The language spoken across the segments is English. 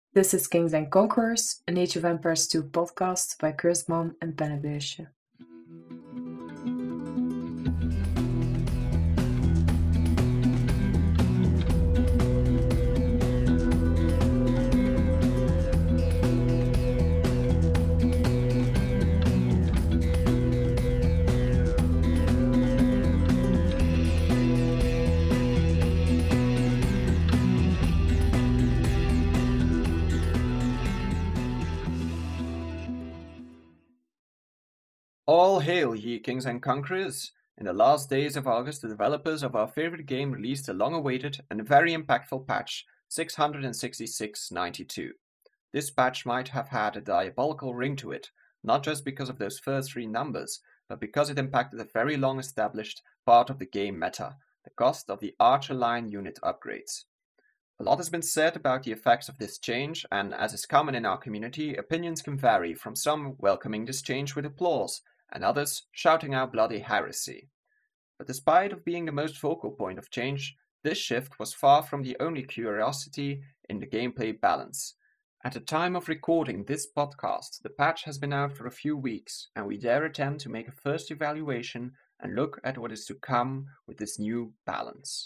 This is Kings and Conquerors, an Age of Empires 2 podcast by Cursed Mom and Pennenbeestje. All hail, ye kings and conquerors! In the last days of August, the developers of our favorite game released a long-awaited and very impactful patch, 666.92. This patch might have had a diabolical ring to it, not just because of those first three numbers, but because it impacted a very long-established part of the game meta, the cost of the Archer Line unit upgrades. A lot has been said about the effects of this change, and as is common in our community, opinions can vary, from some welcoming this change with applause, and others shouting out bloody heresy. But despite of being the most focal point of change, this shift was far from the only curiosity in the gameplay balance. At the time of recording this podcast, the patch has been out for a few weeks, and we dare attempt to make a first evaluation and look at what is to come with this new balance.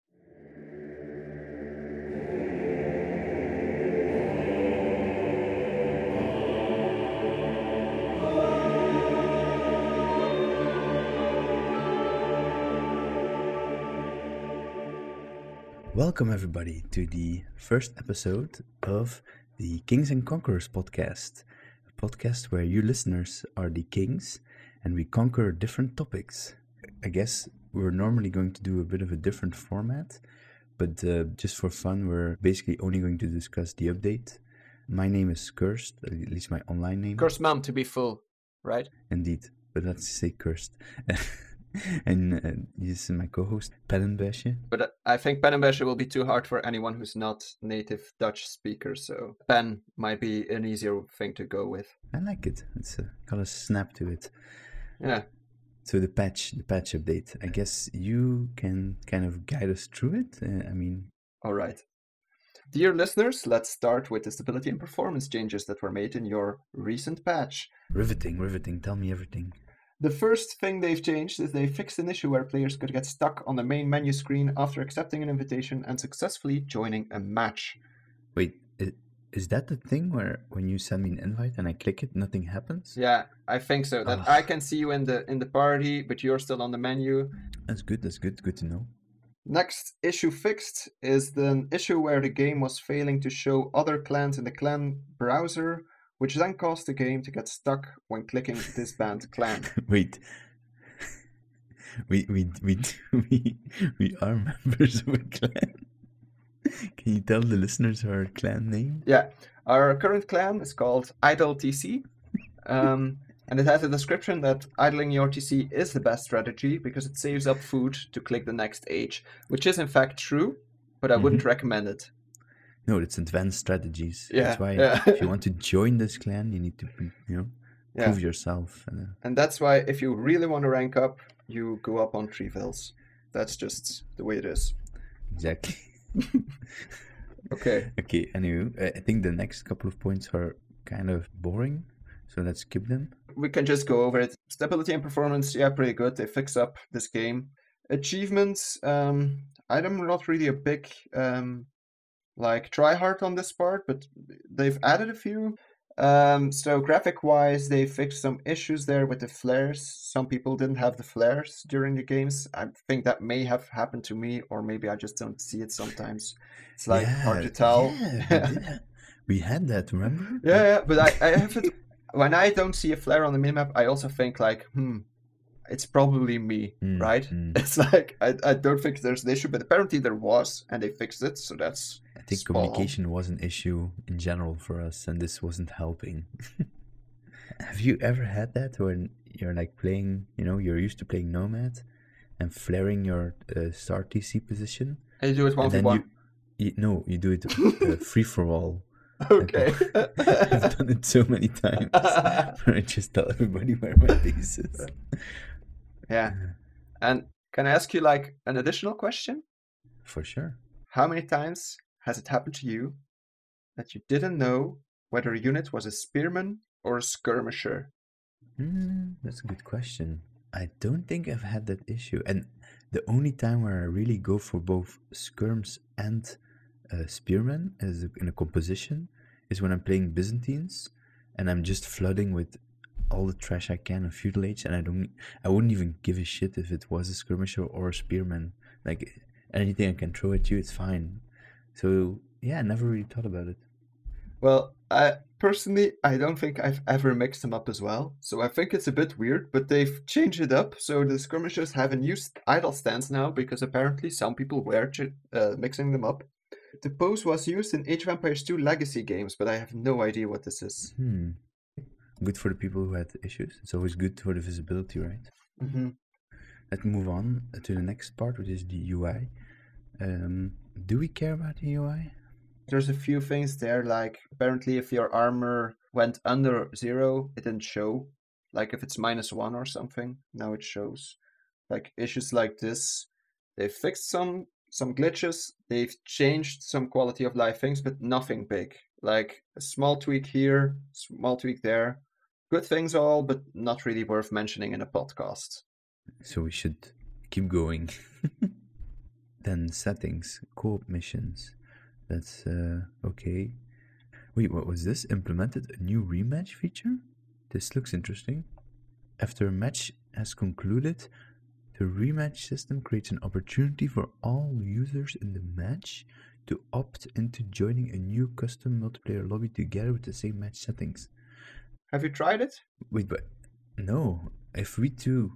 Welcome everybody to the first episode of the Kings and Conquerors podcast, a podcast where you listeners are the kings and we conquer different topics. I guess we're normally going to do a bit of a different format, but just for fun, we're basically only going to discuss the update. My name is Cursed, at least my online name. Cursed Mom, to be full, right? Indeed, but let's say Cursed. And this is my co-host, Pennenbeestje. But I think Pennenbeestje will be too hard for anyone who's not native Dutch speaker, so Pen might be an easier thing to go with. I like it. It's got a snap to it. Yeah. So the patch update. I guess you can kind of guide us through it. All right. Dear listeners, let's start with the stability and performance changes that were made in your recent patch. Riveting. Tell me everything. The first thing they've changed is they fixed an issue where players could get stuck on the main menu screen after accepting an invitation and successfully joining a match. Wait, is that the thing where when you send me an invite and I click it, nothing happens? Yeah, I think so. That I can see you in the party, but you're still on the menu. That's good. Good to know. Next issue fixed is the issue where the game was failing to show other clans in the clan browser, which then caused the game to get stuck when clicking disband clan. Wait. We are members of a clan. Can you tell the listeners our clan name? Yeah, our current clan is called Idle TC, and it has a description that idling your TC is the best strategy because it saves up food to click the next age, which is in fact true, but I wouldn't recommend it. No, it's advanced strategies. Yeah, that's why if you want to join this clan, you need to, prove yourself. And that's why if you really want to rank up, you go up on Treeville's. That's just the way it is. Exactly. Okay. Anyway, I think the next couple of points are kind of boring, so let's skip them. We can just go over it. Stability and performance, pretty good. They fix up this game. Achievements, I'm not really a big try hard on this part, but they've added a few. So graphic-wise, they fixed some issues there with the flares. Some people didn't have the flares during the games. I think that may have happened to me, or maybe I just don't see it sometimes. It's hard to tell. Yeah, we had that, remember? Yeah, but I have it. When I don't see a flare on the minimap, I also think it's probably me, right? It's like, I don't think there's an issue, but apparently there was, and they fixed it, so that's I think communication was an issue in general for us, and this wasn't helping. Have you ever had that when you're playing, you're used to playing Nomad and flaring your start TC position? And you do it 1v1? You do it free-for-all. Okay. I've done it so many times where I just tell everybody where my base is. Yeah. And can I ask you an additional question? For sure. How many times has it happened to you that you didn't know whether a unit was a spearman or a skirmisher? That's a good question. I don't think I've had that issue. And the only time where I really go for both skirms and spearmen is in a composition is when I'm playing Byzantines and I'm just flooding with all the trash I can of feudal age, and I wouldn't even give a shit if it was a skirmisher or a spearman. Like anything I can throw at you, it's fine. So yeah, I never really thought about it. Well, personally, I don't think I've ever mixed them up as well. So I think it's a bit weird, but they've changed it up. So the skirmishers have a new idle stance now, because apparently some people were mixing them up. The pose was used in Age of Empires 2 Legacy games, but I have no idea what this is. Good for the people who had issues. It's always good for the visibility, right? Mm-hmm. Let's move on to the next part, which is the UI. Do we care about the UI? There's a few things there, like apparently if your armor went under 0, it didn't show. Like if it's -1 or something, now it shows. Like issues like this, they fixed some glitches, they've changed some quality of life things, but nothing big. Like a small tweak here, small tweak there. Good things all, but not really worth mentioning in a podcast. So we should keep going. Then settings, co-op missions. That's okay. Wait, what was this? Implemented a new rematch feature? This looks interesting. After a match has concluded, the rematch system creates an opportunity for all users in the match to opt into joining a new custom multiplayer lobby together with the same match settings. Have you tried it? Wait, but no. If we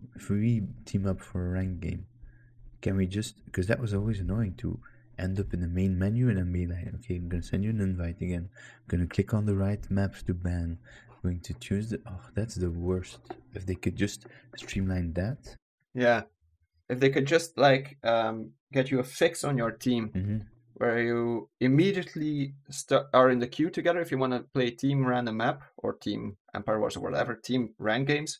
team up for a ranked game, can we just, because that was always annoying to end up in the main menu and then be like, okay, I'm gonna send you an invite again. I'm gonna click on the right maps to ban. I'm going to choose that's the worst. If they could just streamline that. Yeah. If they could just like get you a fix on your team, where you immediately are in the queue together if you want to play team random map or team Empire Wars or whatever, team rank games,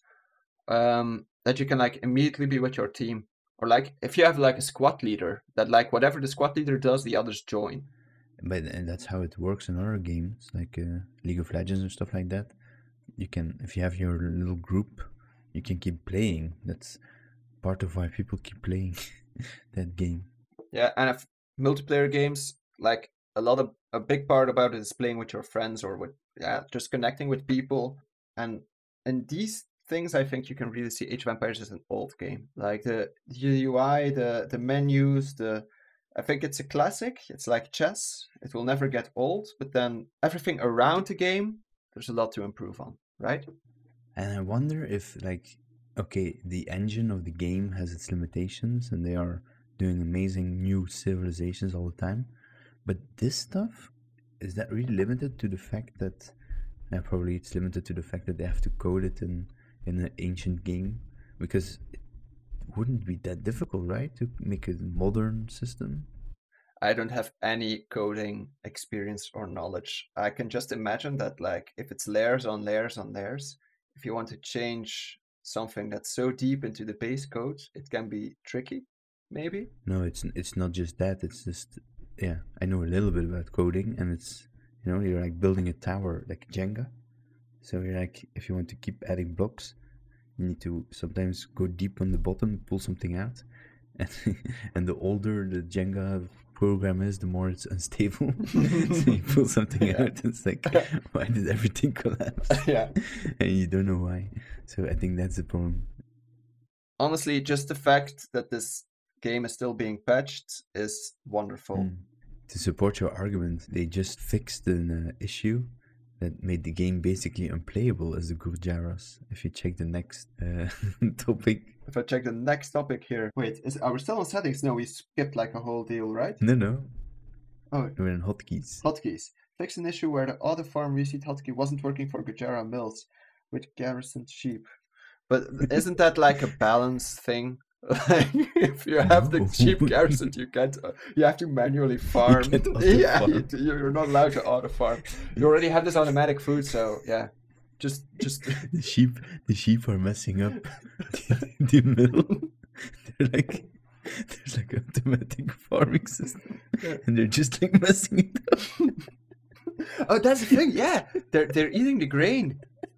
that you can like immediately be with your team. Or like if you have like a squad leader, that like whatever the squad leader does, the others join. And that's how it works in other games, like League of Legends and stuff like that. You can, if you have your little group, you can keep playing. That's part of why people keep playing that game. Yeah, and if multiplayer games, like a big part about it is playing with your friends or with just connecting with people. And these things, I think you can really see Age of Empires as an old game. Like the UI, the menus, I think it's a classic. It's like chess. It will never get old. But then everything around the game, there's a lot to improve on, right? And I wonder if, like, okay, the engine of the game has its limitations and they are doing amazing new civilizations all the time. But this stuff, is that really limited to the fact that, probably it's limited to the fact that they have to code it in an ancient game? Because it wouldn't be that difficult, right, to make a modern system? I don't have any coding experience or knowledge. I can just imagine that, like, if it's layers on layers on layers, if you want to change something that's so deep into the base code, it can be tricky, maybe? No, it's not just that. It's just, I know a little bit about coding, and it's, you're like building a tower, like Jenga. So you're like, if you want to keep adding blocks, you need to sometimes go deep on the bottom, pull something out. And the older the Jenga program is, the more it's unstable. So you pull something out, and it's like, why did everything collapse? Yeah. And you don't know why. So I think that's the problem. Honestly, just the fact that this game is still being patched is wonderful. To support your argument, they just fixed an issue that made the game basically unplayable as the Gurjaras. If you check the next topic. If I check the next topic here. Wait, are we still on settings? No, we skipped like a whole deal, right? No. Oh, we're in hotkeys. Hotkeys. Fixed an issue where the auto farm reseat hotkey wasn't working for Gujara mills with garrisoned sheep. But isn't that like a balance thing? If you have the sheep garrisoned, you have to manually farm. You're not allowed to auto farm. You already have this automatic food, so yeah. Just the sheep are messing up the mill. There's like an automatic farming system, and they're just like messing it up. Oh, that's the thing. Yeah, they're eating the grain.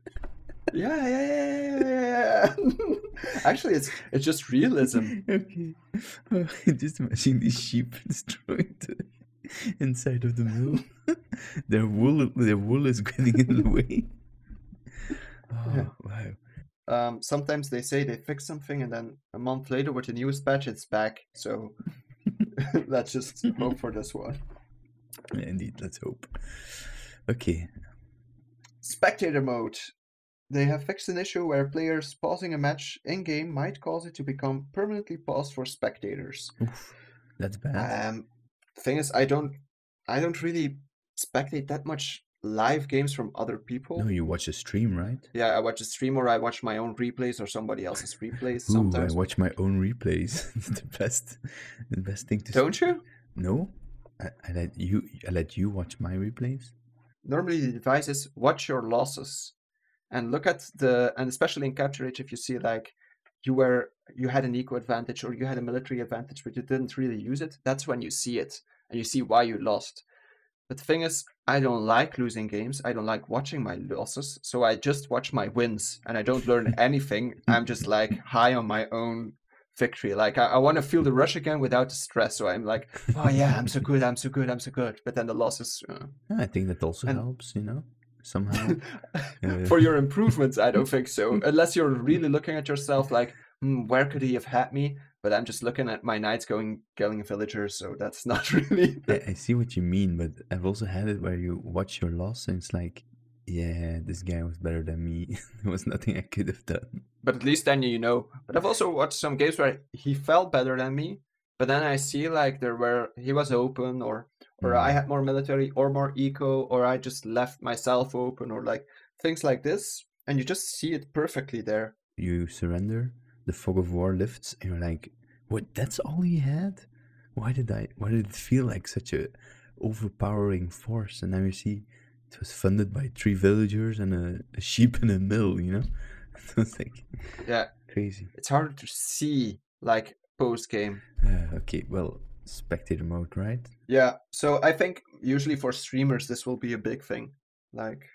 Yeah. Actually, it's just realism. Okay. Just imagine these sheep destroying the inside of the mill. Their wool is getting in the way. Oh, wow. Sometimes they say they fix something, and then a month later, with the newest patch, it's back. So let's just hope for this one. Yeah, indeed, let's hope. Okay. Spectator mode. They have fixed an issue where players pausing a match in-game might cause it to become permanently paused for spectators. Oof, that's bad. Thing is, I don't really spectate that much live games from other people. No, you watch a stream, right? Yeah, I watch a stream, or I watch my own replays or somebody else's replays Ooh, sometimes. I watch my own replays. It's the best thing to Don't you? No, I let you watch my replays. Normally the advice is watch your losses and look at and especially in Capture Age, if you see like you had an eco advantage or you had a military advantage but you didn't really use it, that's when you see it and you see why you lost. But the thing is, I don't like losing games. I don't like watching my losses, so I just watch my wins and I don't learn anything. I'm just like high on my own victory. Like I want to feel the rush again without the stress. So I'm like, oh yeah, I'm so good. But then the losses. I think that also helps, somehow. For your improvements, I don't think so. Unless you're really looking at yourself like, where could he have had me? But I'm just looking at my knights killing villagers, so that's not really... I see what you mean, but I've also had it where you watch your loss and it's like, yeah, this guy was better than me. There was nothing I could have done. But at least then you know. But I've also watched some games where he felt better than me, but then I see like he was open, or I had more military or more eco, or I just left myself open, or like things like this, and you just see it perfectly there. You surrender, the fog of war lifts, and you're like, what, that's all he had? Why did it feel like such a overpowering force? And now you see it was funded by 3 villagers and a sheep in a mill, So it's like, yeah, crazy. It's hard to see like post game. Okay, well, spectator mode, right? Yeah, so I think usually for streamers this will be a big thing, like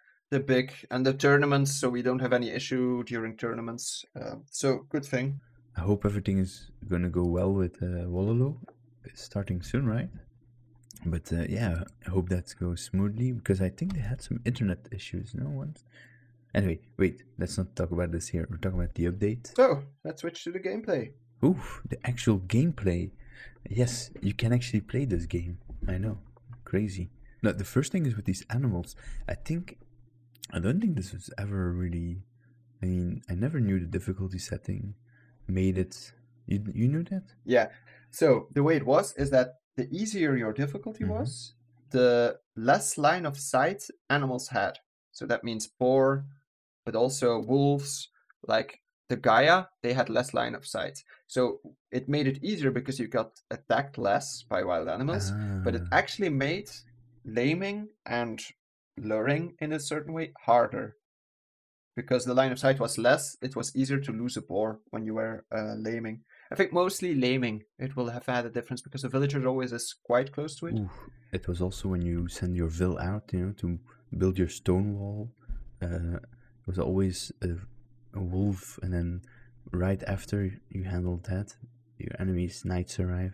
the tournaments, so we don't have any issue during tournaments. So good thing. I hope everything is gonna go well with Wololo. It's starting soon, right? But yeah, I hope that goes smoothly because I think they had some internet issues, once. Anyway, wait, let's not talk about this here. We're talking about the update. So let's switch to the gameplay. Oof, the actual gameplay. Yes, you can actually play this game. I know, crazy. Now, the first thing is with these animals. I don't think this was ever really... I mean, I never knew the difficulty setting made it... You knew that? Yeah, so the way it was is that the easier your difficulty was, the less line of sight animals had. So that means boar, but also wolves, like the Gaia, they had less line of sight. So it made it easier because you got attacked less by wild animals, but it actually made laming and luring in a certain way harder. Because the line of sight was less, it was easier to lose a boar when you were laming. I think mostly laming, it will have had a difference because the villager always is quite close to it. Ooh, it was also when you send your vill out, to build your stone wall. It was always a wolf, and then right after you handled that, your enemy's knights arrive.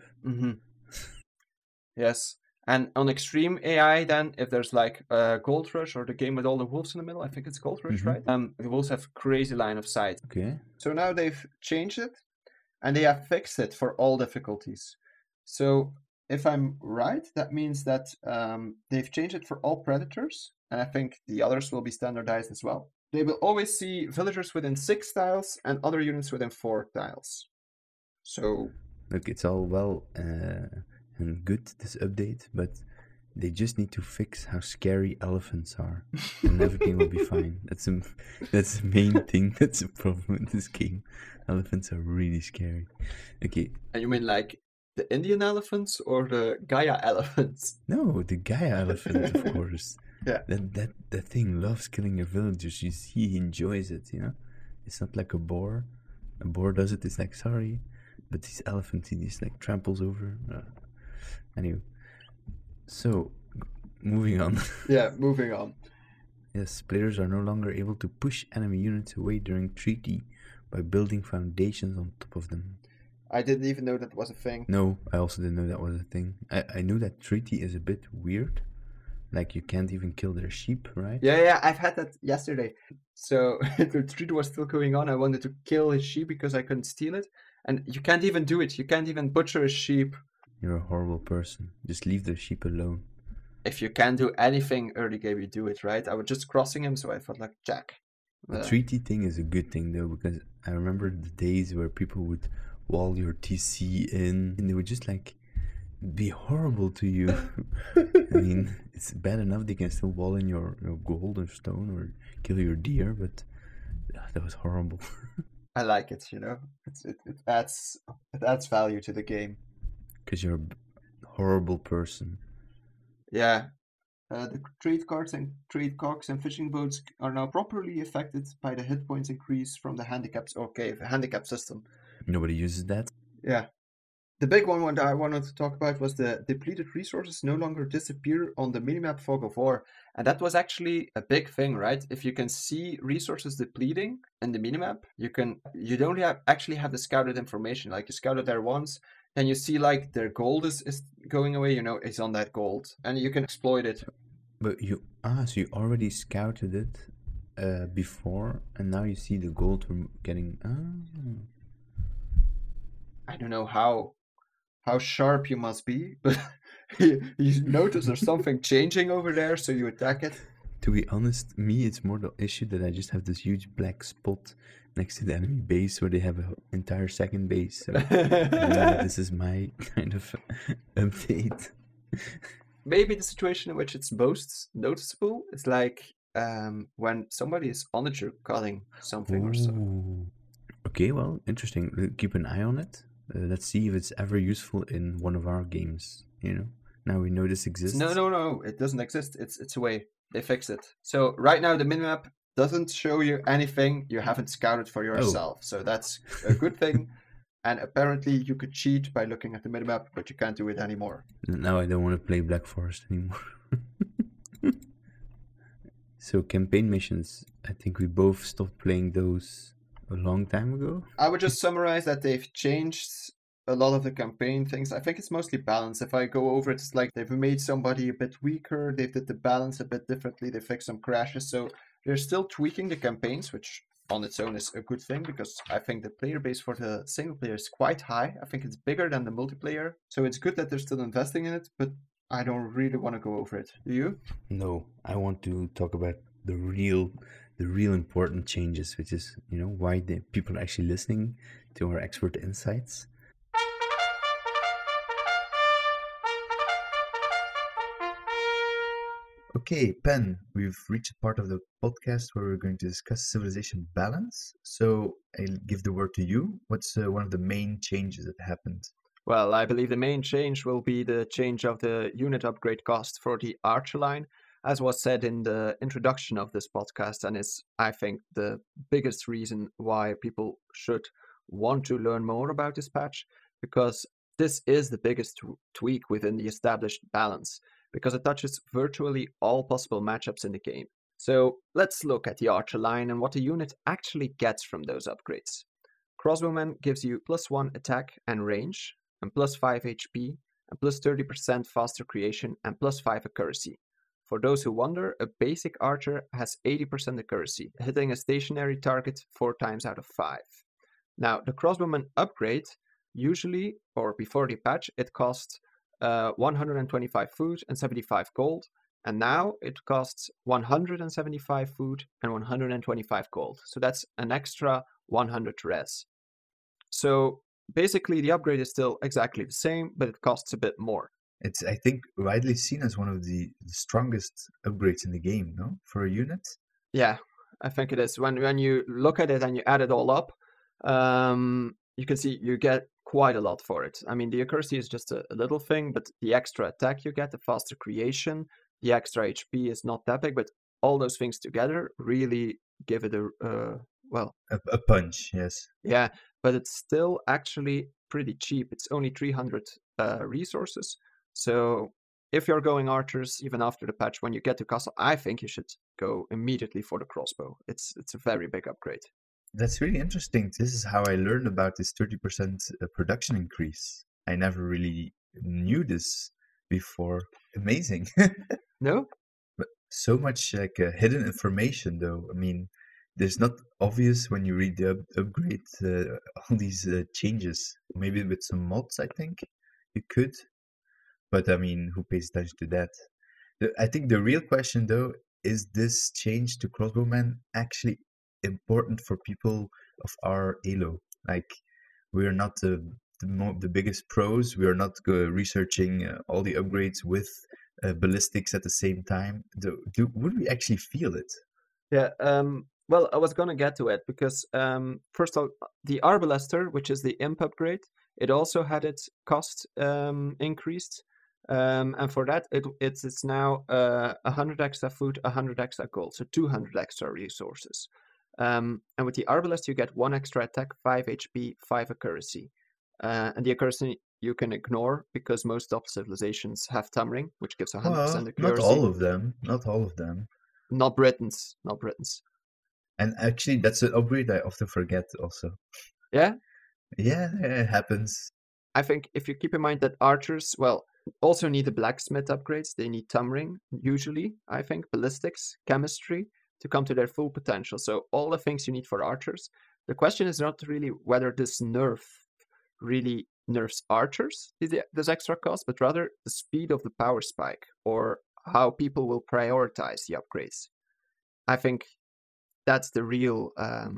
Yes. And on extreme AI, then, if there's like Gold Rush or the game with all the wolves in the middle, I think it's Gold Rush, right? The wolves have crazy line of sight. Okay. So now they've changed it, and they have fixed it for all difficulties. So if I'm right, that means that they've changed it for all predators, and I think the others will be standardized as well. They will always see villagers within 6 tiles and other units within 4 tiles. So look, it's all well and good, this update, but they just need to fix how scary elephants are, and everything will be fine. That's the main thing. That's the problem with this game. Elephants are really scary. Okay. And you mean like the Indian elephants or the Gaia elephants? No, the Gaia elephant, of course. Yeah. That thing loves killing your villagers. You see, he enjoys it, It's not like a boar. A boar does it, it's like, sorry. But this elephant, he just like tramples over. Anyway, so moving on. Yeah, moving on. Yes, players are no longer able to push enemy units away during treaty by building foundations on top of them. I didn't even know that was a thing. No, I also didn't know that was a thing. I knew that treaty is a bit weird. Like, you can't even kill their sheep, right? Yeah, I've had that yesterday. So the treaty was still going on. I wanted to kill his sheep because I couldn't steal it. And you can't even do it. You can't even butcher a sheep. You're a horrible person. Just leave the sheep alone. If you can't do anything early game, you do it, right? I was just crossing him, so I felt like Jack. The treaty thing is a good thing, though, because I remember the days where people would wall your TC in, and they would just, like, be horrible to you. I mean, it's bad enough they can still wall in your gold or stone or kill your deer, but that was horrible. I like it, you know? It adds value to the game. Because you're a horrible person. Yeah. The trade cards and trade cocks and fishing boats are now properly affected by the hit points increase from the handicap system. Nobody uses that. Yeah. The big one that I wanted to talk about was the depleted resources no longer disappear on the minimap Fog of War. And that was actually a big thing, right? If you can see resources depleting in the minimap, you don't actually have the scouted information. Like, you scouted there once, then you see like their gold is going away, you know, it's on that gold. And you can exploit it. But so you already scouted it before, and now you see the gold from getting... I don't know how sharp you must be, but you notice there's something changing over there, so you attack it. To be honest, it's more the issue that I just have this huge black spot next to the enemy base where they have an entire second base. So this is my kind of update. Maybe the situation in which it's most noticeable is like when somebody is on the juke cutting something or so. Okay, well, interesting. Keep an eye on it. Let's see if it's ever useful in one of our games, you know? Now we know this exists. No, it doesn't exist. It's away. They fixed it. So right now the minimap doesn't show you anything you haven't scouted for yourself. So that's a good thing. And apparently you could cheat by looking at the minimap, but you can't do it anymore. Now I don't want to play Black Forest anymore. So campaign missions, I think we both stopped playing those a long time ago. I would just summarize that they've changed a lot of the campaign things. I think it's mostly balance. If I go over it, it's like they've made somebody a bit weaker, they've did the balance a bit differently, they fixed some crashes. So they're still tweaking the campaigns, which on its own is a good thing, because I think the player base for the single player is quite high. I think it's bigger than the multiplayer. So it's good that they're still investing in it, but I don't really want to go over it. Do you? No, I want to talk about the real important changes, which is, you know, why the people are actually listening to our expert insights. Okay, Pen, we've reached a part of the podcast where we're going to discuss civilization balance. So I'll give the word to you. What's one of the main changes that happened? Well, I believe the main change will be the change of the unit upgrade cost for the Archer line, as was said in the introduction of this podcast, and is, I think, the biggest reason why people should want to learn more about this patch, because this is the biggest tweak within the established balance, because it touches virtually all possible matchups in the game. So let's look at the Archer line and what the unit actually gets from those upgrades. Crossbowman gives you +1 attack and range, and +5 HP, and +30% faster creation, and +5 accuracy. For those who wonder, a basic archer has 80% accuracy, hitting a stationary target 4 times out of 5. Now, the crossbowman upgrade, usually, or before the patch, it cost 125 food and 75 gold, and now it costs 175 food and 125 gold. So that's an extra 100 res. So basically the upgrade is still exactly the same, but it costs a bit more. It's, I think, widely seen as one of the strongest upgrades in the game, no? For a unit? Yeah, I think it is. When you look at it and you add it all up, you can see you get quite a lot for it. I mean, the accuracy is just a little thing, but the extra attack you get, the faster creation, the extra HP is not that big, but all those things together really give it a punch, yes. Yeah, but it's still actually pretty cheap. It's only 300 resources. So if you're going archers, even after the patch, when you get to castle, I think you should go immediately for the crossbow. It's a very big upgrade. That's really interesting. This is how I learned about this 30% production increase. I never really knew this before. Amazing. No? But so much like hidden information, though. I mean, there's not obvious when you read the upgrade all these changes. Maybe with some mods, I think you could. But I mean, who pays attention to that? I think the real question, though, is this change to crossbowmen actually important for people of our Elo? Like, we are not the biggest pros. We are not researching all the upgrades with ballistics at the same time. Would we actually feel it? Yeah, well, I was going to get to it because, first of all, the Arbalester, which is the imp upgrade, it also had its cost increased. And for that, it's now 100 extra food, 100 extra gold, so 200 extra resources. And with the Arbalest, you get 1 extra attack, 5 HP, 5 accuracy. And the accuracy you can ignore because most top civilizations have Tamring, which gives 100% accuracy. Not all of them. Not all of them. Not Britons. Not Britons. And actually, that's an upgrade I often forget also. Yeah? Yeah, it happens. I think if you keep in mind that archers, well, also need the blacksmith upgrades. They need Tamring, usually, I think, ballistics, chemistry, to come to their full potential. So all the things you need for archers. The question is not really whether this nerf really nerfs archers, this extra cost, but rather the speed of the power spike or how people will prioritize the upgrades. I think that's the real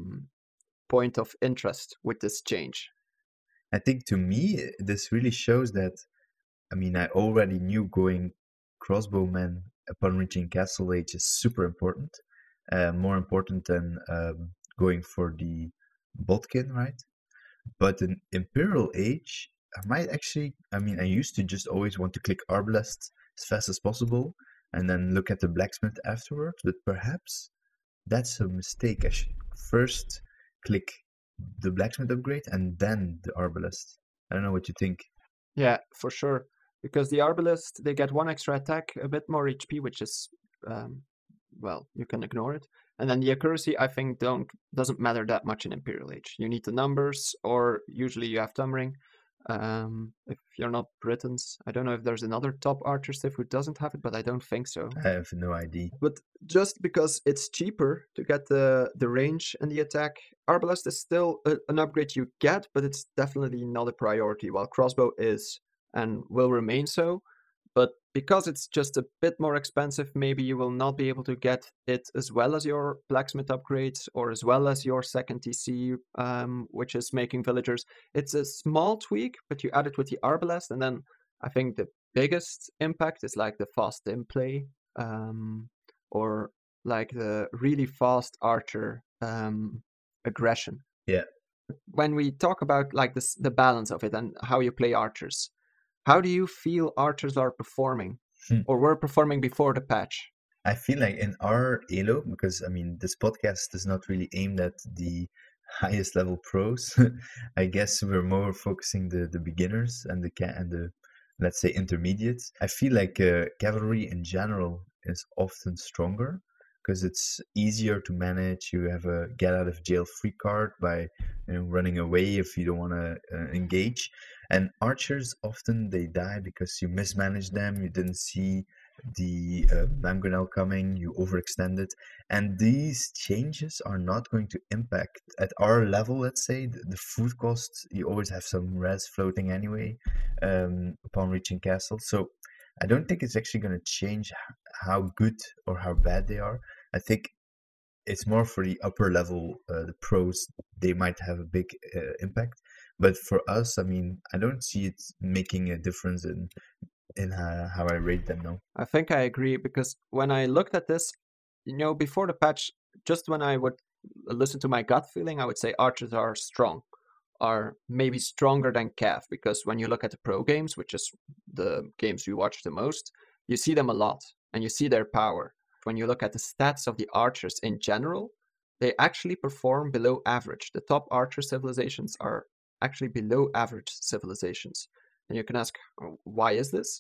point of interest with this change. I think to me, this really shows that, I mean, I already knew going crossbowmen upon reaching Castle Age is super important. More important than going for the Bodkin, right? But in Imperial Age, I might actually, I mean, I used to just always want to click Arbalest as fast as possible and then look at the blacksmith afterwards, but perhaps that's a mistake. I should first click the blacksmith upgrade and then the Arbalest. I don't know what you think. Yeah, for sure. Because the Arbalest, they get 1 extra attack, a bit more HP, which is, well, you can ignore it. And then the accuracy, I think, doesn't matter that much in Imperial Age. You need the numbers, or usually you have Tamring. If you're not Britons, I don't know if there's another top archer civ who doesn't have it, but I don't think so. I have no idea. But just because it's cheaper to get the range and the attack, Arbalest is still an upgrade you get, but it's definitely not a priority, while crossbow is and will remain so. But because it's just a bit more expensive, maybe you will not be able to get it as well as your blacksmith upgrades or as well as your second TC, which is making villagers. It's a small tweak, but you add it with the Arbalest, and then I think the biggest impact is like the fast in play, or like the really fast archer aggression. Yeah. When we talk about like the balance of it and how you play archers, how do you feel archers are performing or were performing before the patch? I feel like in our Elo, because I mean, this podcast is not really aimed at the highest level pros. I guess we're more focusing the beginners and the let's say intermediates. I feel like cavalry in general is often stronger because it's easier to manage. You have a get out of jail free card by running away if you don't want to engage. And archers often they die because you mismanaged them. You didn't see the Mamgranel coming. You overextended, and these changes are not going to impact at our level. Let's say the food costs. You always have some res floating anyway upon reaching castle. So I don't think it's actually going to change how good or how bad they are. I think it's more for the upper level, the pros. They might have a big impact. But for us, I mean, I don't see it making a difference in how I rate them now. I think I agree because when I looked at this, before the patch, just when I would listen to my gut feeling, I would say archers are strong, are maybe stronger than Cav, because when you look at the pro games, which is the games we watch the most, you see them a lot and you see their power. When you look at the stats of the archers in general, they actually perform below average. The top archer civilizations are actually below average civilizations. And you can ask, why is this?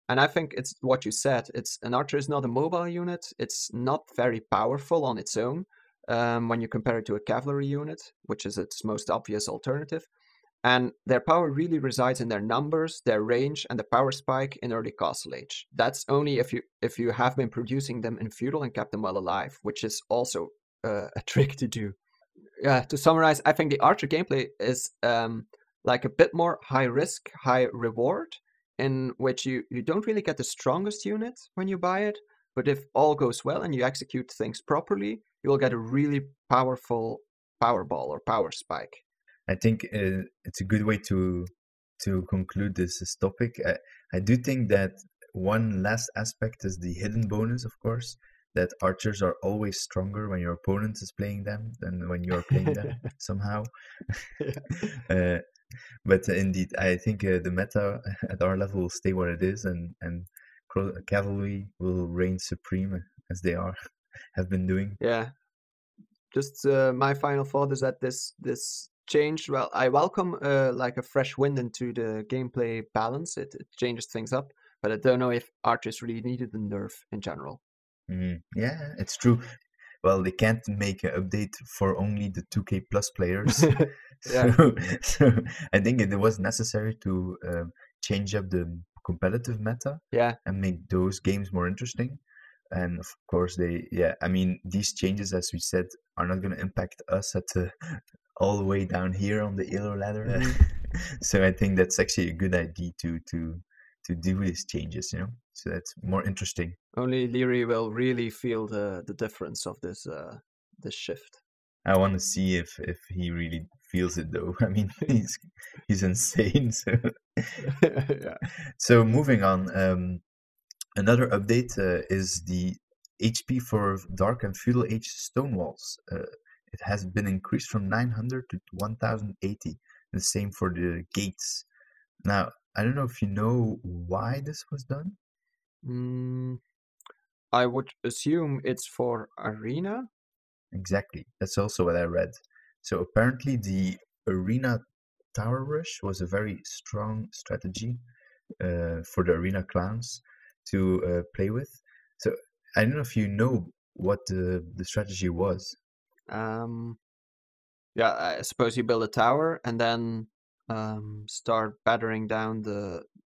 And I think it's what you said. It's an archer is not a mobile unit. It's not very powerful on its own when you compare it to a cavalry unit, which is its most obvious alternative. And their power really resides in their numbers, their range, and the power spike in early Castle Age. That's only if you have been producing them in feudal and kept them well alive, which is also a trick to do. Yeah, to summarize, I think the archer gameplay is like a bit more high risk, high reward, in which you don't really get the strongest unit when you buy it, but if all goes well and you execute things properly, you will get a really powerful power ball or power spike. I think it's a good way to conclude this topic. I do think that one last aspect is the hidden bonus, of course, that archers are always stronger when your opponent is playing them than when you're playing them somehow. But indeed, I think the meta at our level will stay what it is, and cavalry will reign supreme as they have been doing. Yeah. Just my final thought is that this changed. Well, I welcome like a fresh wind into the gameplay balance. It changes things up, but I don't know if archers really needed a nerf in general. Yeah, it's true. Well, they can't make an update for only the 2K plus players. Yeah. So I think it was necessary to change up the competitive meta and make those games more interesting. And of course, I mean, these changes, as we said, are not going to impact us at all the way down here on the Elo ladder. So I think that's actually a good idea to do these changes, you know. So that's more interesting. Only Leary will really feel the difference of this shift. I want to see if he really feels it, though. I mean, he's insane. So. Yeah. So moving on, another update is the HP for Dark and Feudal Age stone walls. It has been increased from 900 to 1080. The same for the gates. Now, I don't know if you know why this was done. I would assume it's for Arena. Exactly. That's also what I read. So apparently the Arena Tower Rush was a very strong strategy for the Arena Clowns to play with. So I don't know if you know what the strategy was. Yeah, I suppose you build a tower and then start battering down the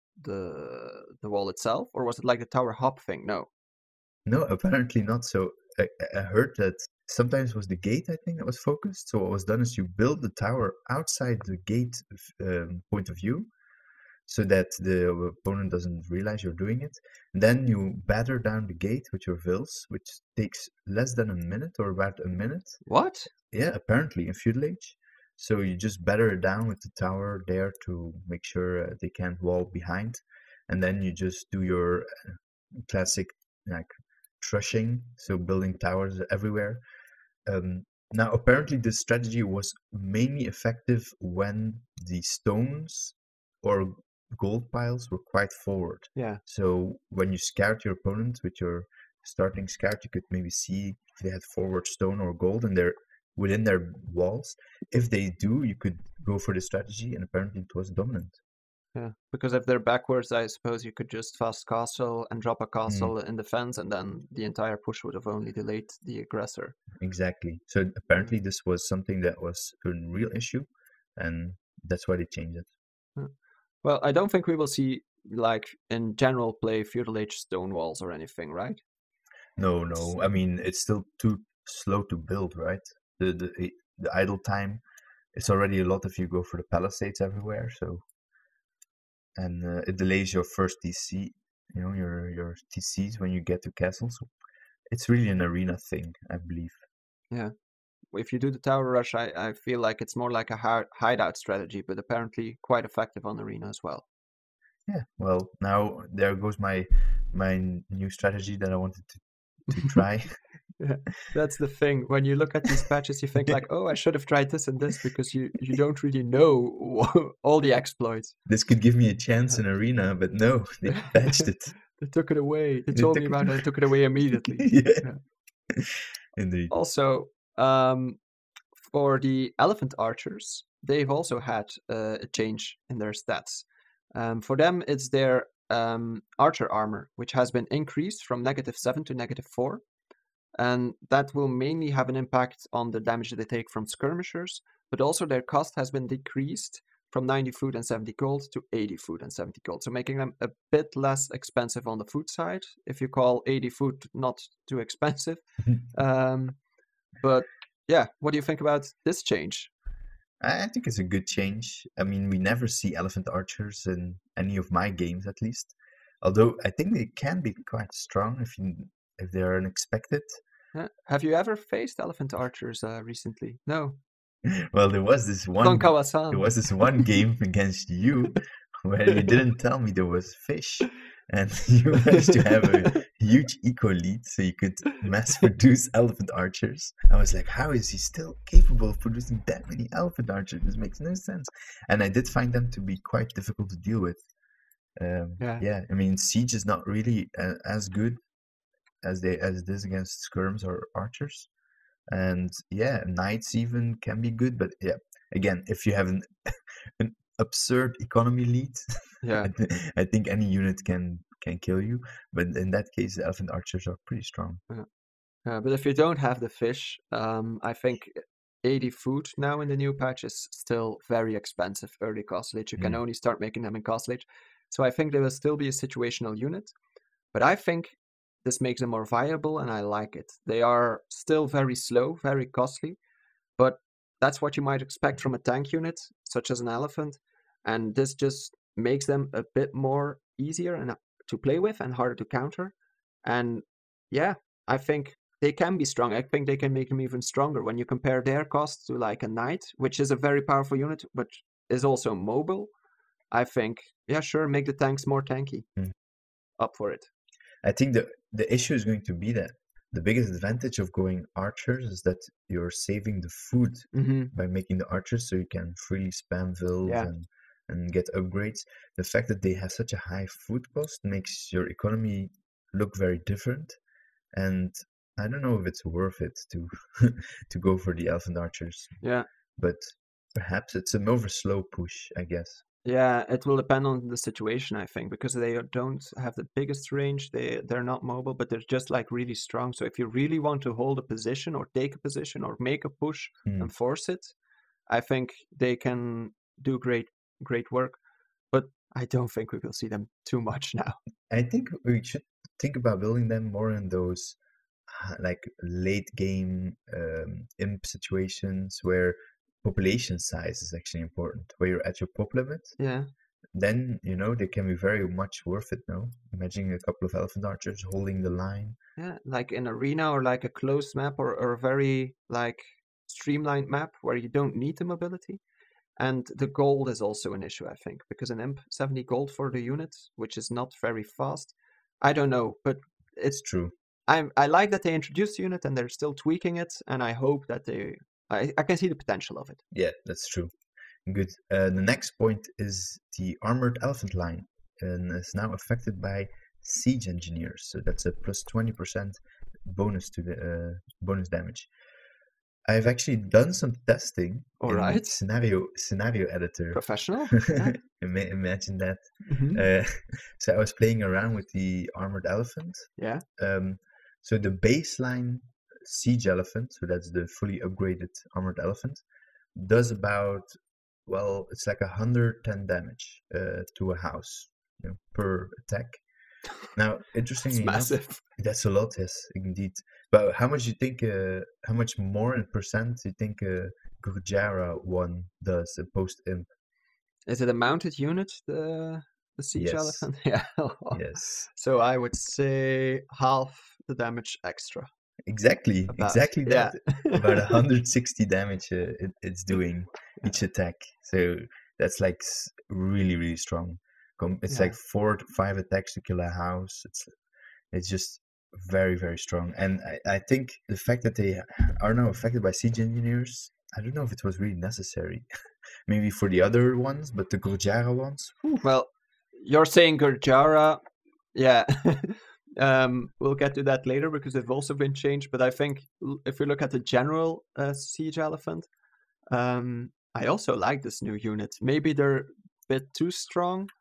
wall itself, or was it like the tower hop thing? No, apparently not. So I heard that sometimes it was the gate, I think, that was focused. So what was done is you build the tower outside the gate point of view, so that the opponent doesn't realize you're doing it. And then you batter down the gate with your vills, which takes less than a minute or about a minute. What? Yeah, apparently in Feudal Age. So you just batter it down with the tower there to make sure they can't wall behind. And then you just do your classic like trushing, so building towers everywhere. Now, apparently this strategy was mainly effective when the stones or gold piles were quite forward. Yeah. So when you scout your opponent with your starting scout, you could maybe see if they had forward stone or gold and they're within their walls. If they do, you could go for the strategy, and apparently it was dominant. Yeah, because if they're backwards, I suppose you could just fast castle and drop a castle in defense, and then the entire push would have only delayed the aggressor. Exactly. So apparently this was something that was a real issue, and that's why they changed it. Well, I don't think we will see, like, in general play Feudal Age stone walls or anything, right? No. I mean, it's still too slow to build, right? The idle time, it's already a lot if you go for the palisades everywhere, so... And it delays your first TC, you know, your TCs when you get to castles. So it's really an arena thing, I believe. Yeah. If you do the tower rush, I feel like it's more like a hideout strategy, but apparently quite effective on arena as well. Yeah, well, now there goes my new strategy that I wanted to try. Yeah, that's the thing. When you look at these patches, you think like, oh, I should have tried this and this, because you don't really know all the exploits. This could give me a chance in arena, but no, they patched it. They took it away. They told me about it. They took it away immediately. Yeah. Indeed. Also, for the elephant archers, they've also had a change in their stats. For them, it's their archer armor, which has been increased from -7 to -4. And that will mainly have an impact on the damage that they take from skirmishers, but also their cost has been decreased from 90 food and 70 gold to 80 food and 70 gold. So making them a bit less expensive on the food side, if you call 80 food not too expensive. But yeah, what do you think about this change? I think it's a good change. I mean, we never see elephant archers in any of my games, at least. Although I think they can be quite strong if they are unexpected. Have you ever faced elephant archers recently? No. Well, there was this one game against you where you didn't tell me there was fish, and you managed to have a huge eco lead, so you could mass produce elephant archers. I was like, how is he still capable of producing that many elephant archers? This makes no sense. And I did find them to be quite difficult to deal with. Yeah, I mean, siege is not really as good as it is against skirms or archers. And yeah, knights even can be good, but yeah, again, if you have an absurd economy lead, I think any unit can kill you. But in that case, the elephant archers are pretty strong. But if you don't have the fish, I think 80 food now in the new patch is still very expensive early Castle Age. You can only start making them in Castle Age. So I think there will still be a situational unit. But I think this makes them more viable, and I like it. They are still very slow, very costly, but that's what you might expect from a tank unit, such as an elephant. And this just makes them a bit more easier and to play with and harder to counter. And yeah, I think they can be strong. I think they can make them even stronger when you compare their cost to like a knight, which is a very powerful unit, but is also mobile. I think, yeah, sure, make the tanks more tanky. Up for it. I think the issue is going to be that the biggest advantage of going archers is that you're saving the food by making the archers, so you can freely spam vills and get upgrades. The fact that they have such a high food cost makes your economy look very different, and I don't know if it's worth it to to go for the elephant archers. Yeah, but perhaps it's a more slow push, I guess. Yeah, it will depend on the situation, I think, because they don't have the biggest range. They're not mobile, but they're just like really strong. So if you really want to hold a position or take a position or make a push and force it, I think they can do great work. But I don't think we will see them too much now. I think we should think about building them more in those like late game imp situations where population size is actually important, where you're at your pop limit. Then they can be very much worth it. No, imagine a couple of elephant archers holding the line. Yeah, like an arena or like a closed map or a very like streamlined map where you don't need the mobility. And the gold is also an issue, I think, because an imp 70 gold for the unit, which is not very fast. I don't know, but it's true. I like that they introduced the unit and they're still tweaking it, and I hope that I can see the potential of it. Yeah, that's true. Good. The next point is the armored elephant line, and is now affected by siege engineers. So that's a plus 20% bonus to the bonus damage. I've actually done some testing. All right. Scenario editor. Professional. Imagine that. So I was playing around with the armored elephant. Yeah. So the baseline siege elephant, so that's the fully upgraded armored elephant, does about, well, it's like 110 damage to a house per attack. Now, interestingly enough, massive. That's a lot, yes, indeed. But how much how much more in percent do you think Gurjara one does post imp? Is it a mounted unit, the siege elephant? Yeah. Yes. So I would say half the damage extra. Exactly that. About 160 damage it's doing each attack. So that's like really, really strong. It's like 4 to 5 attacks to kill a house. It's just very, very strong. And I think the fact that they are now affected by siege engineers, I don't know if it was really necessary. Maybe for the other ones, but the Gurjara ones. Well, you're saying Gurjara, yeah. We'll get to that later because they've also been changed. But I think if we look at the general siege elephant, I also like this new unit. Maybe they're a bit too strong,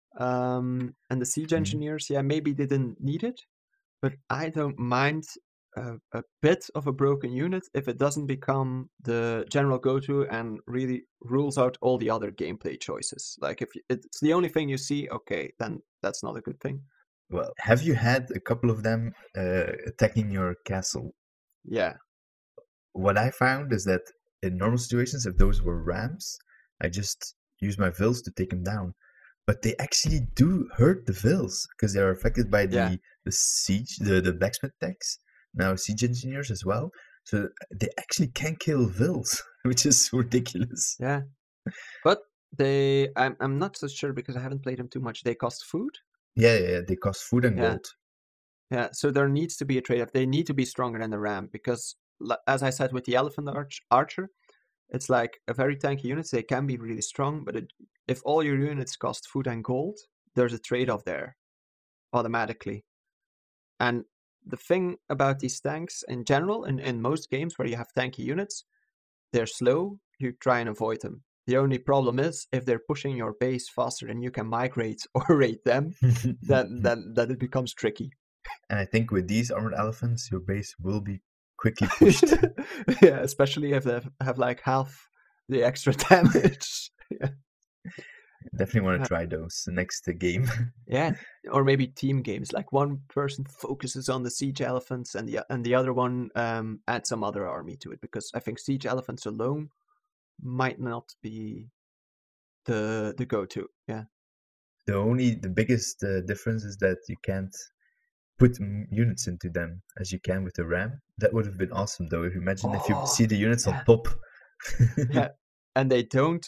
And the siege engineers, yeah, maybe they didn't need it, but I don't mind a bit of a broken unit if it doesn't become the general go-to and really rules out all the other gameplay choices. Like if it's the only thing you see, okay, then that's not a good thing. Well, have you had a couple of them attacking your castle? Yeah. What I found is that in normal situations, if those were rams, I just use my vills to take them down. But they actually do hurt the vills because they are affected by the siege, the blacksmith tax. Now siege engineers as well. So they actually can kill vills, which is ridiculous. Yeah. But I'm not so sure because I haven't played them too much. They cost food. Yeah, they cost food and gold. Yeah, so there needs to be a trade-off. They need to be stronger than the ram because, as I said with the elephant archer, it's like a very tanky units. They can be really strong, but if all your units cost food and gold, there's a trade-off there automatically. And the thing about these tanks in general, in most games where you have tanky units, they're slow, you try and avoid them. The only problem is if they're pushing your base faster than you can migrate or raid them, then it becomes tricky. And I think with these armored elephants, your base will be quickly pushed. Yeah, especially if they have like half the extra damage. Yeah. Definitely want to try those next game. Yeah, or maybe team games. Like one person focuses on the siege elephants, and the other one adds some other army to it. Because I think siege elephants alone might not be the go-to. Yeah. The biggest difference is that you can't put units into them as you can with the ram. That would have been awesome, though. If you imagine if you see the units on top. Yeah, and they don't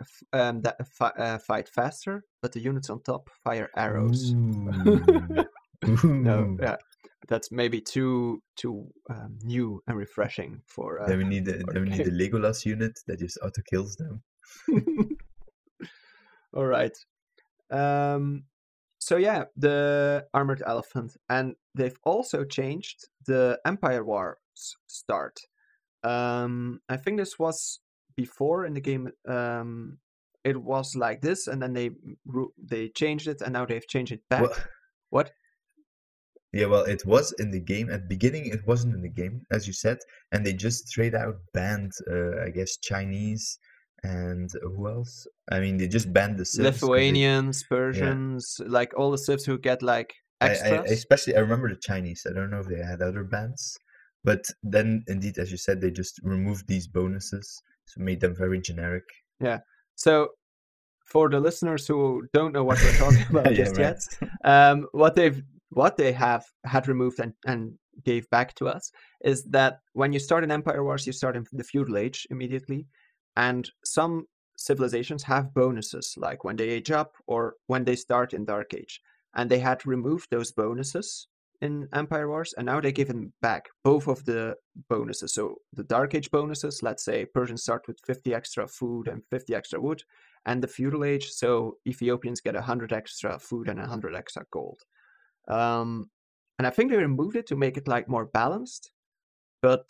fight faster, but the units on top fire arrows. No, yeah, that's maybe too new and refreshing for. Then we need the Legolas unit that just auto kills them. All right. So yeah, the armored elephant, and they've also changed the Empire Wars start. I think this was before in the game. It was like this, and then they changed it, and now they've changed it back. What? Yeah, well, it was in the game. At the beginning, it wasn't in the game, as you said, and they just straight out banned, I guess, Chinese and who else? I mean, they just banned the civs. Lithuanians, Persians, like all the civs who get like extras. I remember the Chinese. I don't know if they had other bans, but then indeed, as you said, they just removed these bonuses, so made them very generic. Yeah. So for the listeners who don't know what we're talking about just yet, what they have had removed and gave back to us is that when you start in Empire Wars, you start in the Feudal Age immediately, and some civilizations have bonuses, like when they age up or when they start in Dark Age, and they had removed those bonuses in Empire Wars, and now they give them back, both of the bonuses. So the Dark Age bonuses, let's say Persians start with 50 extra food and 50 extra wood, and the Feudal Age, so Ethiopians get 100 extra food and 100 extra gold. And I think they removed it to make it like more balanced, but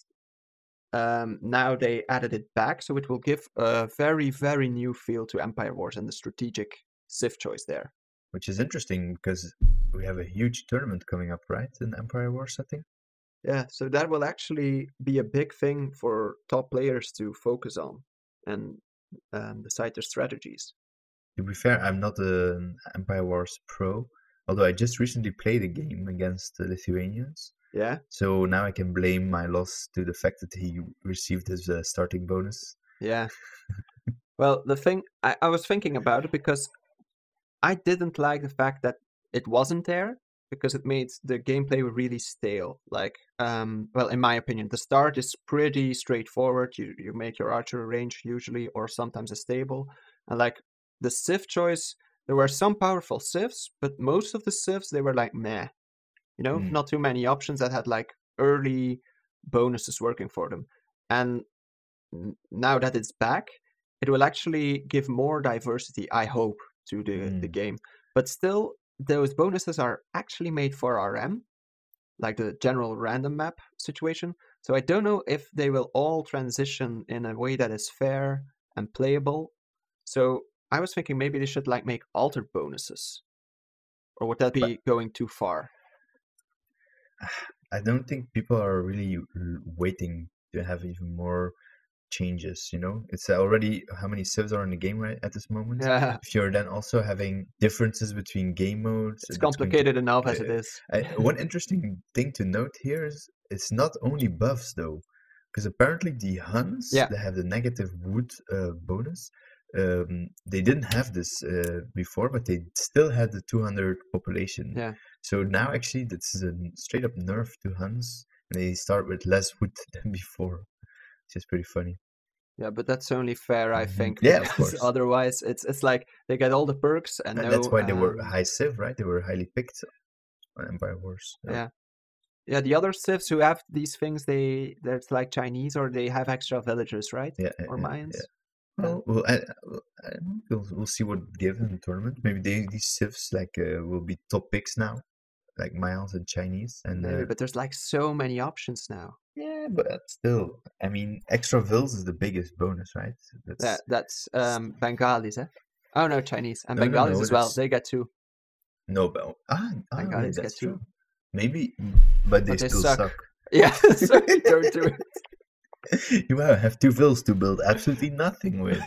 now they added it back, so it will give a very, very new feel to Empire Wars and the strategic civ choice there. Which is interesting because we have a huge tournament coming up, right, in Empire Wars, I think? Yeah, so that will actually be a big thing for top players to focus on and decide their strategies. To be fair, I'm not an Empire Wars pro, although I just recently played a game against the Lithuanians. Yeah. So now I can blame my loss to the fact that he received his starting bonus. Yeah. Well, the thing, I was thinking about it because I didn't like the fact that it wasn't there, because it made the gameplay really stale. Like, well, in my opinion, the start is pretty straightforward. You make your archer range usually, or sometimes a stable. And like the civ choice, there were some powerful civs, but most of the civs, they were like meh. You know, not too many options that had like early bonuses working for them. And now that it's back, it will actually give more diversity, I hope, to the game. But still, those bonuses are actually made for RM, like the general random map situation. So I don't know if they will all transition in a way that is fair and playable. So I was thinking maybe they should like make altered bonuses, or would that be going too far? I don't think people are really waiting to have even more changes. It's already how many civs are in the game right at this moment. Yeah, If you're then also having differences between game modes, it's that's going to complicated enough as it is. one interesting thing to note here is it's not only buffs though, because apparently the Huns, Yeah. they have the negative wood bonus. They didn't have this before, but they still had the 200 population. Yeah. So now actually this is a straight up nerf to Huns, and they start with less wood than before, which is pretty funny. Yeah, but that's only fair, I think. Yeah, of because course. Otherwise, it's like they get all the perks and And that's why they were high civ, right? They were highly picked on Empire Wars. So. Yeah. Yeah, the other civs who have these things, there's like Chinese, or they have extra villagers, right? Yeah. Or Mayans. Yeah. Well, I don't know. We'll see what it gives in the tournament. Maybe these civs will be top picks now, like Mayans and Chinese. And Maybe, but there's like so many options now. Yeah, but still, I mean, extra vills is the biggest bonus, right? That's Bengalis, eh? Oh no, Chinese and No, Bengalis as well. They get 2. No, but Bengalis that's get true. 2. Maybe, but they still suck. Yeah, so don't do it. You have 2 vills to build absolutely nothing with.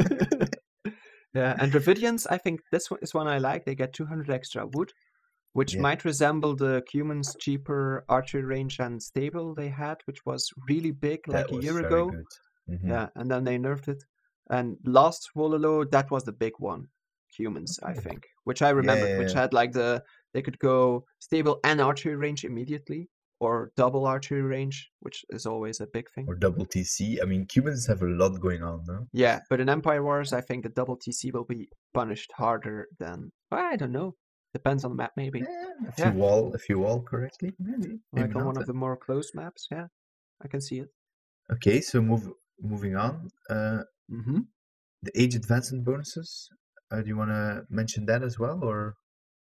Yeah, and Dravidians, I think this one is one I like. They get 200 extra wood, which might resemble the Cuman's cheaper archery range and stable they had, which was really big like a year ago. Mm-hmm. Yeah, and then they nerfed it. And last Wololo, that was the big one, Humans, I think, which I remembered, which had like they could go stable and archery range immediately, or double archery range, which is always a big thing. Or double TC. I mean, Cumans have a lot going on, no? Yeah, but in Empire Wars, I think the double TC will be punished harder than, I don't know. Depends on the map, maybe. Yeah, if you wall correctly, maybe. Like on one of the more closed maps, yeah, I can see it. Okay, so moving on. The age advancement bonuses. Do you want to mention that as well, or?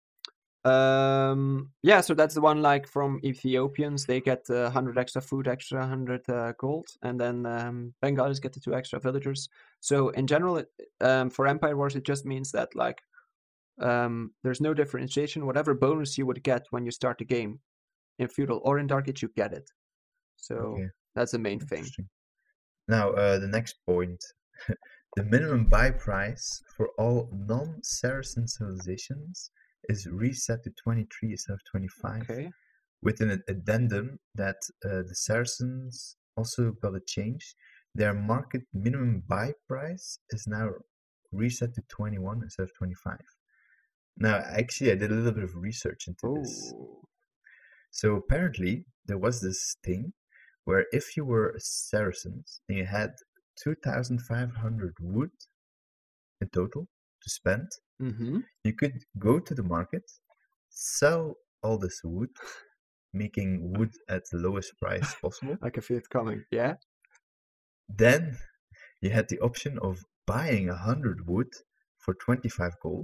Yeah, so that's the one like from Ethiopians. They get 100 extra food, extra 100 gold, and then Bengalis get the 2 extra villagers. So in general, for Empire Wars, it just means that like there's no differentiation. Whatever bonus you would get when you start the game in Feudal or in Dark Age, you get it. So that's the main thing. Now, the next point. The minimum buy price for all non-Saracen civilizations is reset to 23 instead of 25, with an addendum that the Saracens also got a change. Their market minimum buy price is now reset to 21 instead of 25. Now, actually, I did a little bit of research into this. So apparently, there was this thing where if you were a Saracen and you had 2,500 wood in total to spend, you could go to the market, sell all this wood, making wood at the lowest price possible. I can feel it coming, yeah. Then you had the option of buying 100 wood for 25 gold,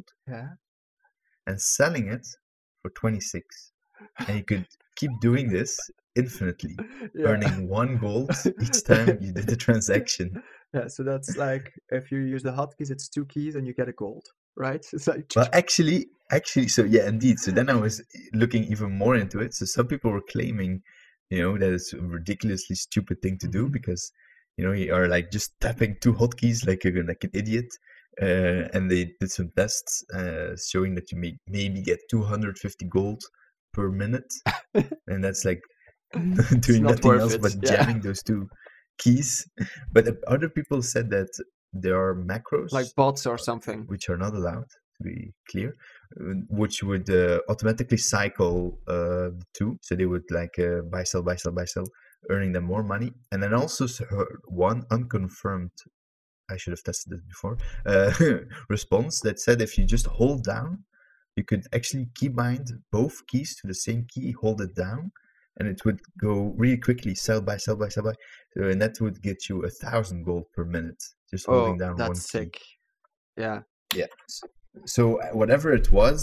and selling it for 26. And you could keep doing this infinitely, earning 1 gold each time you did the transaction. Yeah, so that's like if you use the hotkeys, it's 2 keys and you get a gold, right? It's like well, actually, so yeah, indeed. So then I was looking even more into it. So some people were claiming, that it's a ridiculously stupid thing to do because, you are like just tapping 2 hotkeys like an idiot. And they did some tests showing that you may maybe get 250 gold per minute, and that's like doing nothing else but jamming those 2 keys. But other people said that there are macros, like bots or something, which are not allowed, to be clear, which would automatically cycle the 2. So they would like buy, sell, earning them more money. And then also heard one unconfirmed, I should have tested this before, response that said if you just hold down, you could actually keybind both keys to the same key, hold it down, and it would go really quickly, sell, buy. So, and that would get you 1,000 gold per minute, just holding down one key. Sick. Yeah. So whatever it was,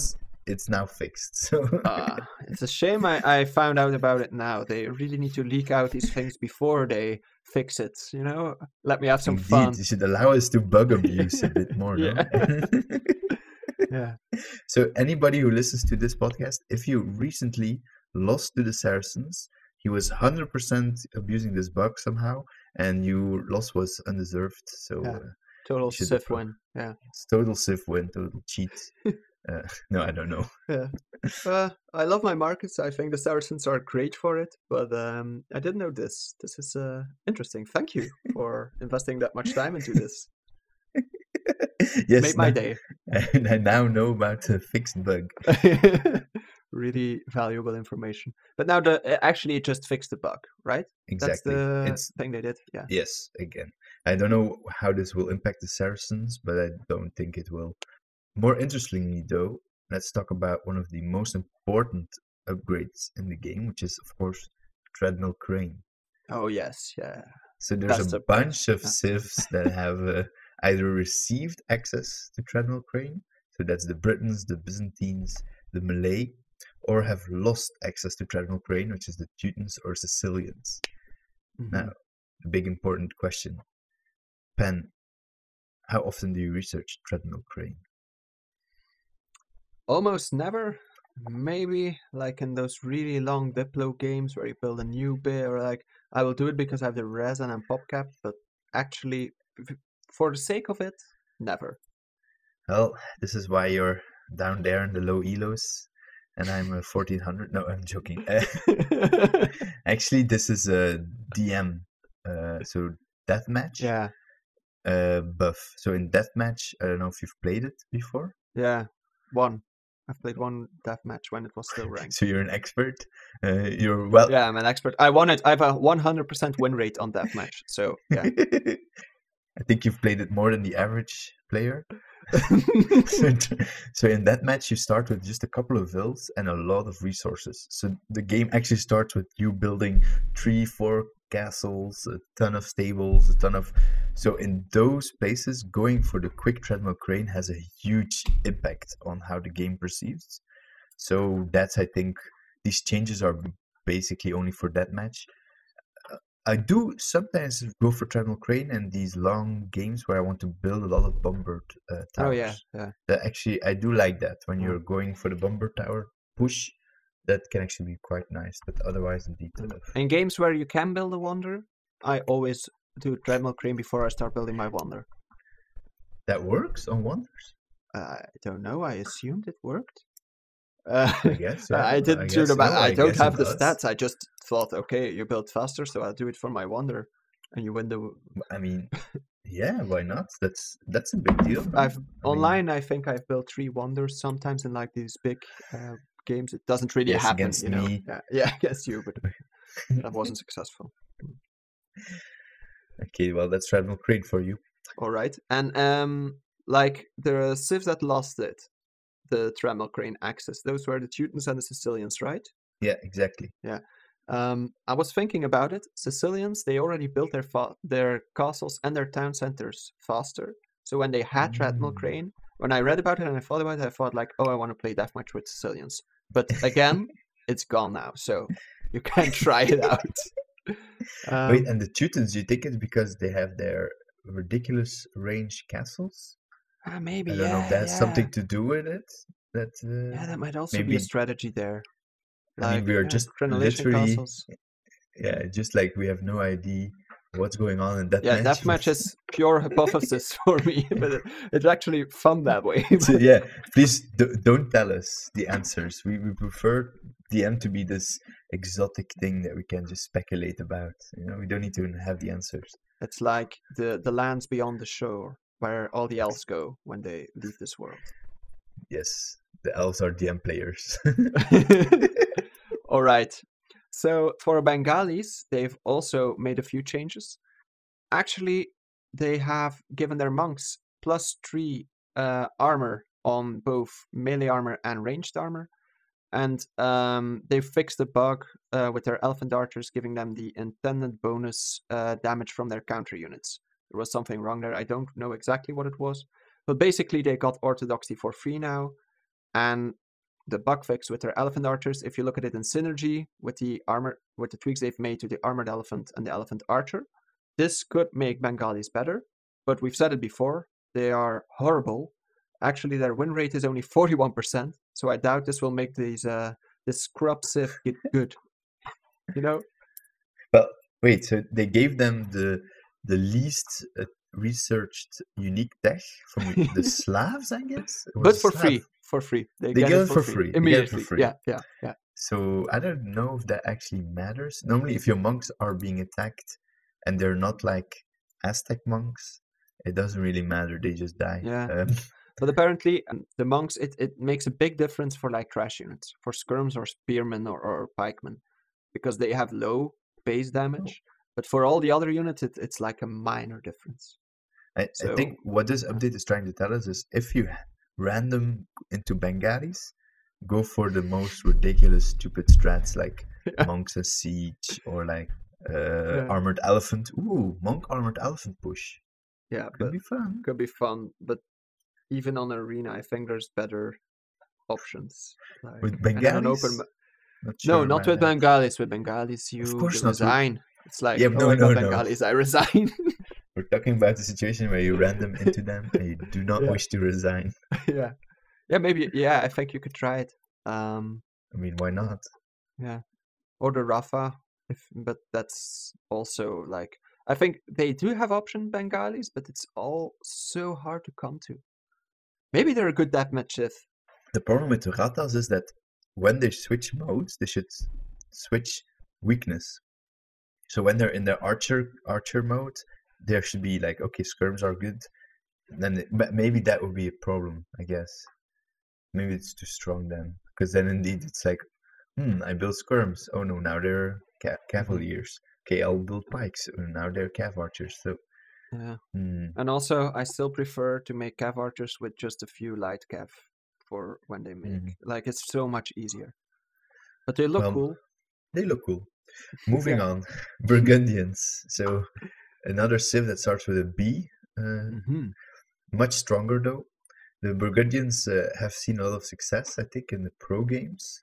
it's now fixed. So It's a shame I found out about it now. They really need to leak out these things before they fix it, you know? Let me have some indeed, fun. you should allow us to bug abuse a bit more, no? Yeah. So anybody who listens to this podcast, if you recently lost to the Saracens, he was 100% abusing this bug somehow, and your loss was undeserved. So Yeah. Total should Sif appro- win. Yeah. it's total Civ win, total cheat. No, I don't know. Yeah. I love my markets. I think the Saracens are great for it, but I didn't know this. This is interesting. Thank you for investing that much time into this. Yes, Made my now- day. And I now know about the fixed bug. Really valuable information. But now actually it just fixed the bug, right? That's Exactly. the It's thing they did. Yeah. yes, again. I don't know how this will impact the Saracens, but I don't think it will. More interestingly, though, let's talk about one of the most important upgrades in the game, which is, of course, Treadmill Crane. Oh yes, yeah. So there's Best a upgrade. bunch of Yeah. civs that have either received access to Treadmill Crane, so that's the Britons, the Byzantines, the Malay, or have lost access to Treadmill Crane, which is the Teutons or Sicilians. Mhm. Now, the big important question. Pen, how often do you research Treadmill Crane? Almost never. Maybe like in those really long Diplo games where you build a new bit, or like I will do it because I have the resin and PopCap, but actually, for the sake of it, never. Well, this is why you're down there in the low elos, and I'm a 1400. No, I'm joking. Actually, this is a DM, so deathmatch Yeah, buff. So in deathmatch, I don't know if you've played it before. yeah. One. I've played one deathmatch when it was still ranked. So you're an expert. You're well. Yeah, I'm an expert. I won it. I have a 100% win rate on deathmatch. So yeah. I think you've played it more than the average player. So in that match, you start with just a couple of vills and a lot of resources. So the game actually starts with you building 3-4 castles, a ton of stables, a ton of. So in those places, going for the quick Treadmill Crane has a huge impact on how the game perceives. So that's, I think, these changes are basically only for that match. I do sometimes go for Treadmill Crane in these long games where I want to build a lot of bomber towers. Oh yeah, yeah. Actually, I do like that when Mm. you're going for the bomber tower push. That can actually be quite nice, but otherwise, indeed, In games where you can build a wonder, I always do Treadmill Crane before I start building my wonder. that works on wonders. I don't know. I assumed it worked. I guess. Yeah, I didn't do guess the math. no, I don't guess it have the does. stats. I just thought, okay, you build faster, so I'll do it for my wonder, and you win the. I mean, yeah, why not? That's a big deal. no? I've I mean, online. I think I've built 3 wonders. Sometimes in like these big games, it doesn't really Yes, happen. against You know. me. Yeah, against you, but that wasn't successful. Okay, well, that's Treadmill Crane for you. All right, and like the civs that lost it, the Treadmill Crane access. Those were the Teutons and the Sicilians, right? Yeah, exactly. I was thinking about it. Sicilians, they already built their castles and their town centers faster. So when they had Treadmill Mm. Crane, when I read about it and I thought about it, I thought like, oh, I want to play deathmatch with Sicilians. But again, it's gone now, so you can try it out. Wait, and the Teutons, you think it's because they have their ridiculous range castles? Maybe I don't know if that has something to do with it. That yeah, that might also be maybe. a strategy there. I mean, we are just literally, castles. yeah, just like we have no idea what's going on in that Yeah, match. deathmatch is pure hypothesis for me, but it's actually fun that way. So, yeah, please don't tell us the answers. We prefer DM to be this exotic thing that we can just speculate about. You know, we don't need to have the answers. It's like the lands beyond the shore, where all the elves go when they leave this world. Yes, the elves are DM players. All right. So for Bengalis, they've also made a few changes. Actually, they have given their monks +3 armor on both melee armor and ranged armor. And they fixed the bug with their elfin darters, giving them the intended bonus damage from their counter units. There was something wrong there. I don't know exactly what it was. But basically, they got orthodoxy for free now. And the bug fix with their elephant archers, if you look at it in synergy with the tweaks they've made to the armored elephant and the elephant archer, this could make Bengalis better. But we've said it before, they are horrible. Actually, their win rate is only 41%, so I doubt this will make this scrub civ get good. You know? Well, wait, so they gave them the least researched unique tech from the Slavs, I guess? It was But a for Slav. free. For free. They get it for free. They get it for Immediately. free. Yeah. So I don't know if that actually matters. Normally, if your monks are being attacked and they're not like Aztec monks, it doesn't really matter. They just die. Yeah. But apparently, the monks, it makes a big difference for like trash units, for skirms or spearmen or pikemen, because they have low base damage. But for all the other units, it's like a minor difference. I think what this update is trying to tell us is if you random into Bengalis, go for the most ridiculous, stupid strats like monks and siege or like armored elephant. Ooh, monk armored elephant push. Yeah, Could be fun. Could be fun, but even on arena, I think there's better options. Like, With Bengalis? Not with Bengalis. With Bengalis, you resign. It's like, Bengalis, I resign. We're talking about the situation where you random into them and you do not wish to resign. Yeah, maybe. Yeah, I think you could try it. I mean, why not? Yeah, or the Rafa, but that's also like, I think they do have option Bengalis, but it's all so hard to come to. Maybe they're a good deathmatch civ. The problem with the Ratas is that when they switch modes, they should switch weakness. So when they're in their archer mode, there should be like, okay, skirms are good. Then maybe that would be a problem, I guess. Maybe it's too strong then, because then indeed it's like, I built skirms. Oh no, now they're cavaliers. Okay, I'll build pikes. Now they're cav archers. So yeah, and also I still prefer to make cav archers with just a few light cav for when they make. Like it's so much easier. But they look cool. They look cool. Moving on, Burgundians. So another civ that starts with a B. Much stronger though. The Burgundians have seen a lot of success, I think, in the pro games.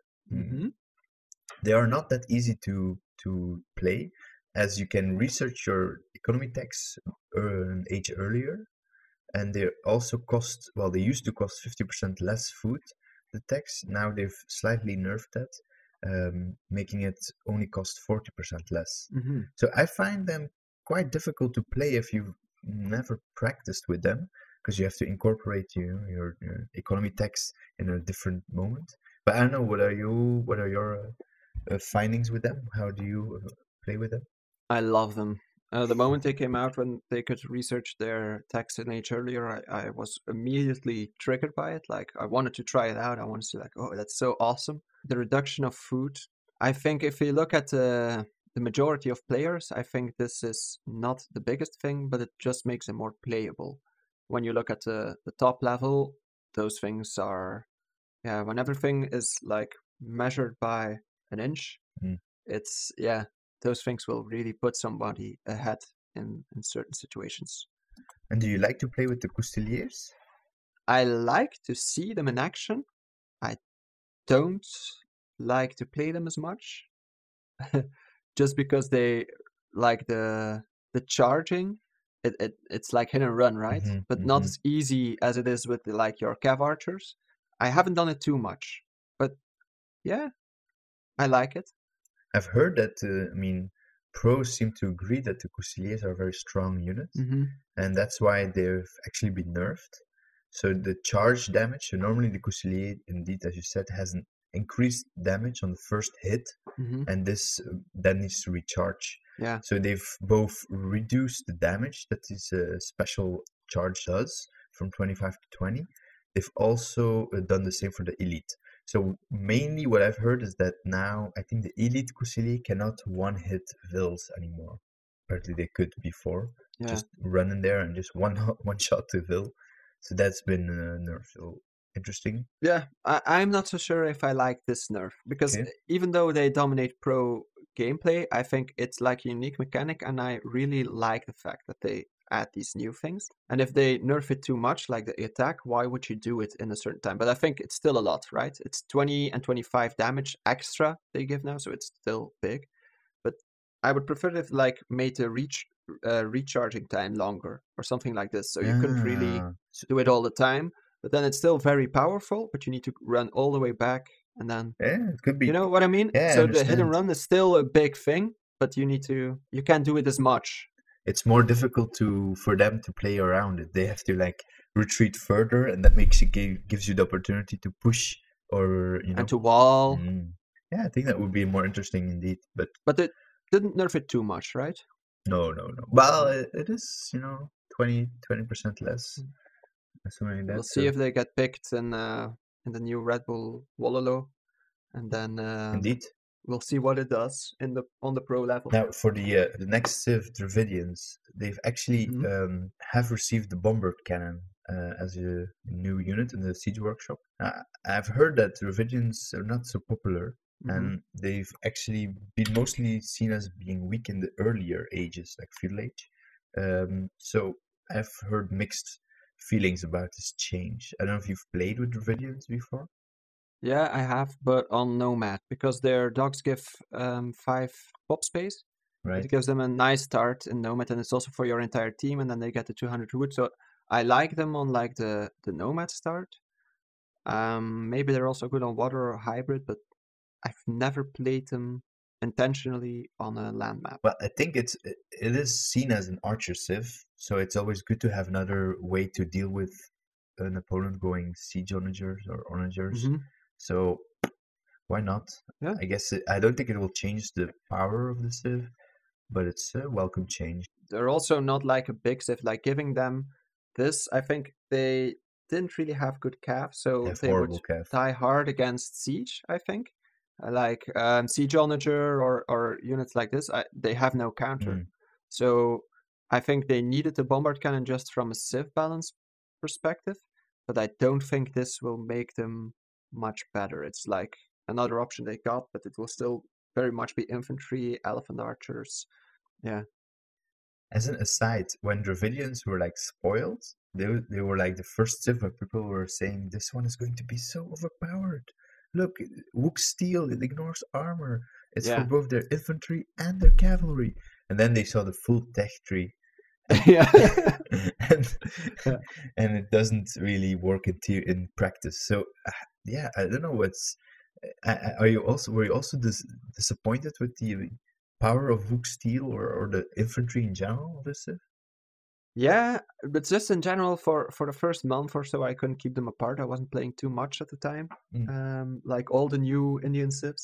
They are not that easy to play, as you can research your economy tax an age earlier, and they also cost, well, they used to cost 50% less food, the tax. Now they've slightly nerfed that, making it only cost 40% less. So I find them quite difficult to play if you've never practiced with them, because you have to incorporate your economy tax in a different moment. But I don't know, what are your findings with them? How do you play with them? I love them. The moment they came out, when they could research their tax in age earlier, I was immediately triggered by it. Like, I wanted to try it out. I wanted to like, oh, that's so awesome. The reduction of food. I think if you look at the majority of players, I think this is not the biggest thing, but it just makes it more playable. When you look at the top level, those things are, when everything is like measured by an inch, it's, those things will really put somebody ahead in certain situations. And do you like to play with the Cousteliers? I like to see them in action. I don't like to play them as much. Just because they like the charging. It's like hit and run, right? But not as easy as it is with like your cav archers. I haven't done it too much, but yeah, I like it. I've heard that, pros seem to agree that the Cousteliers are a very strong unit, and that's why they've actually been nerfed. So the charge damage, so normally the Coustelier, indeed, as you said, has an increased damage on the first hit, and this then needs to recharge. Yeah. So they've both reduced the damage that this special charge does from 25 to 20. They've also done the same for the elite. So mainly what I've heard is that now I think the elite Coustelier cannot one-hit Vils anymore. Apparently they could before. Just run in there and just one shot to Vil. So that's been nerfed. So interesting. Yeah, I'm not so sure if I like this nerf, because even though they dominate pro gameplay, I think it's like a unique mechanic, and I really like the fact that they add these new things. And if they nerf it too much, like the attack, why would you do it in a certain time? But I think it's still a lot, right? It's 20 and 25 damage extra they give now, so it's still big. But I would prefer if like made the recharging time longer or something like this, so you couldn't really do it all the time. But then it's still very powerful, but you need to run all the way back, and then it could be. You know what I mean? Yeah, so I the hit and understand. run is still a big thing, but you can't do it as much. It's more difficult for them to play around it. They have to like retreat further, and that gives you the opportunity to push or And to wall. Yeah, I think that would be more interesting indeed. But it didn't nerf it too much, right? No. Well, it is 20% less. Something like that. We'll see if they get picked in the new Red Bull Wololo, and then indeed we'll see what it does on the pro level. Now for the next Civ, Dravidians, they've actually have received the Bombard Cannon as a new unit in the Siege Workshop. I've heard that Dravidians are not so popular, and they've actually been mostly seen as being weak in the earlier ages, like Feudal Age. So I've heard mixed feelings about this change. I don't know if you've played with Dravidians before. Yeah, I have, but on Nomad, because their dogs give 5 pop space. Right. It gives them a nice start in Nomad, and it's also for your entire team, and then they get the 200 wood. So I like them on like the Nomad start. Maybe they're also good on water or hybrid, but I've never played them intentionally on a land map. Well, I think it is seen as an archer civ, so it's always good to have another way to deal with an opponent going siege onagers or onagers. So why not? Yeah. I guess I don't think it will change the power of the civ, but it's a welcome change. They're also not like a big civ. Like giving them this, I think they didn't really have good cav, so they would die hard against siege, I think. Like siege onager or units like this, they have no counter. So I think they needed the Bombard Cannon just from a civ balance perspective, but I don't think this will make them much better. It's like another option they got, but it will still very much be infantry, elephant archers. Yeah. As an aside, when Dravidians were like spoiled, they were like the first civ where people were saying this one is going to be so overpowered. Look, Wook Steel, it ignores armor. It's for both their infantry and their cavalry. And then they saw the full tech tree. and it doesn't really work in practice. So I don't know what's. Were you also disappointed with the power of Wook Steel or the infantry in general of this civ? Yeah, but just in general, for the first month or so, I couldn't keep them apart. I wasn't playing too much at the time, like all the new Indian civs.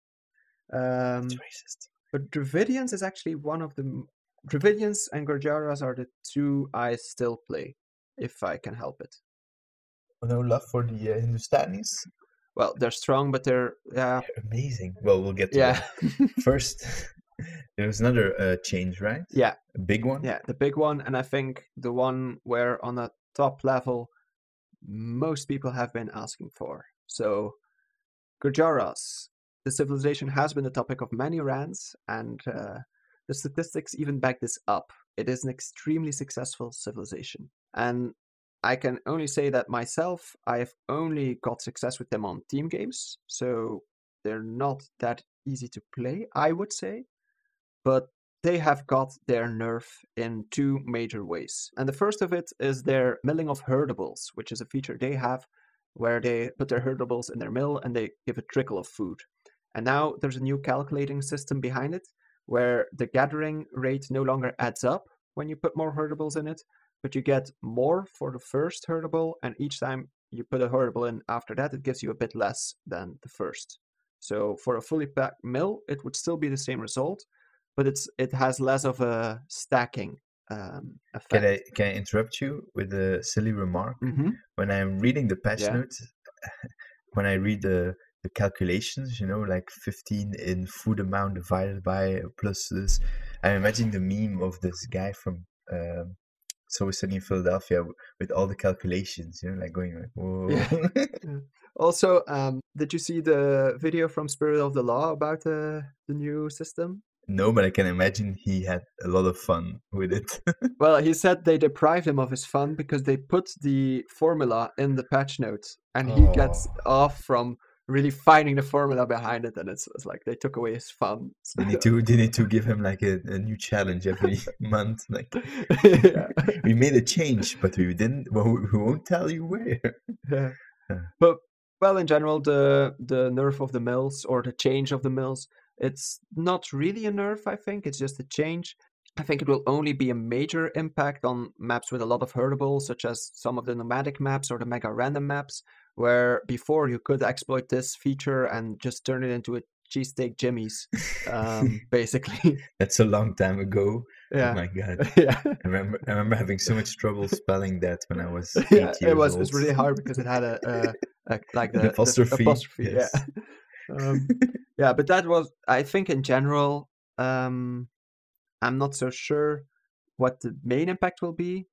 It's racist. But Dravidians is actually one of the... Dravidians and Gurjaras are the two I still play, if I can help it. No love for the Hindustanis? Well, they're strong, but they're amazing. Well, we'll get to that. First... There was another change, right? Yeah. A big one? Yeah, the big one. And I think the one where on a top level, most people have been asking for. So, Gurjaras. The civilization has been the topic of many rants, and the statistics even back this up. It is an extremely successful civilization. And I can only say that myself, I've only got success with them on team games. So, they're not that easy to play, I would say. But they have got their nerf in 2 major ways. And the first of it is their milling of herdables, which is a feature they have where they put their herdables in their mill and they give a trickle of food. And now there's a new calculating system behind it where the gathering rate no longer adds up when you put more herdables in it, but you get more for the first herdable, and each time you put a herdable in after that, it gives you a bit less than the first. So for a fully packed mill, it would still be the same result, but it has less of a stacking effect. Can I interrupt you with a silly remark? When I'm reading the patch notes, when I read the calculations, like 15 in food amount divided by plus this, I'm imagining the meme of this guy from So Sunny in Philadelphia with all the calculations, like going like, whoa. Yeah. Also, did you see the video from Spirit of the Law about the new system? No, but I can imagine he had a lot of fun with it. Well, he said they deprived him of his fun because they put the formula in the patch notes, and he gets Oh, off from really finding the formula behind it, and it's like they took away his fun. they need to give him like a new challenge every month. Like Yeah. we made a change, but we didn't. Well, we won't tell you where. Yeah. Uh, But well, in general, the nerf of the mills or the change of the mills, it's not really a nerf. I think it's just a change. I think it will only be a major impact on maps with a lot of hurtables, such as some of the nomadic maps or the mega random maps, where before you could exploit this feature and just turn it into a cheesesteak Jimmy's, basically. That's a long time ago. Oh Yeah. my god. Yeah. I remember having so much trouble spelling that when I was 8 Yeah, years old. it's really hard because it had a like An the apostrophe. apostrophe. Yes. Yeah. Yeah, but that was, I think in general, I'm not so sure what the main impact will be.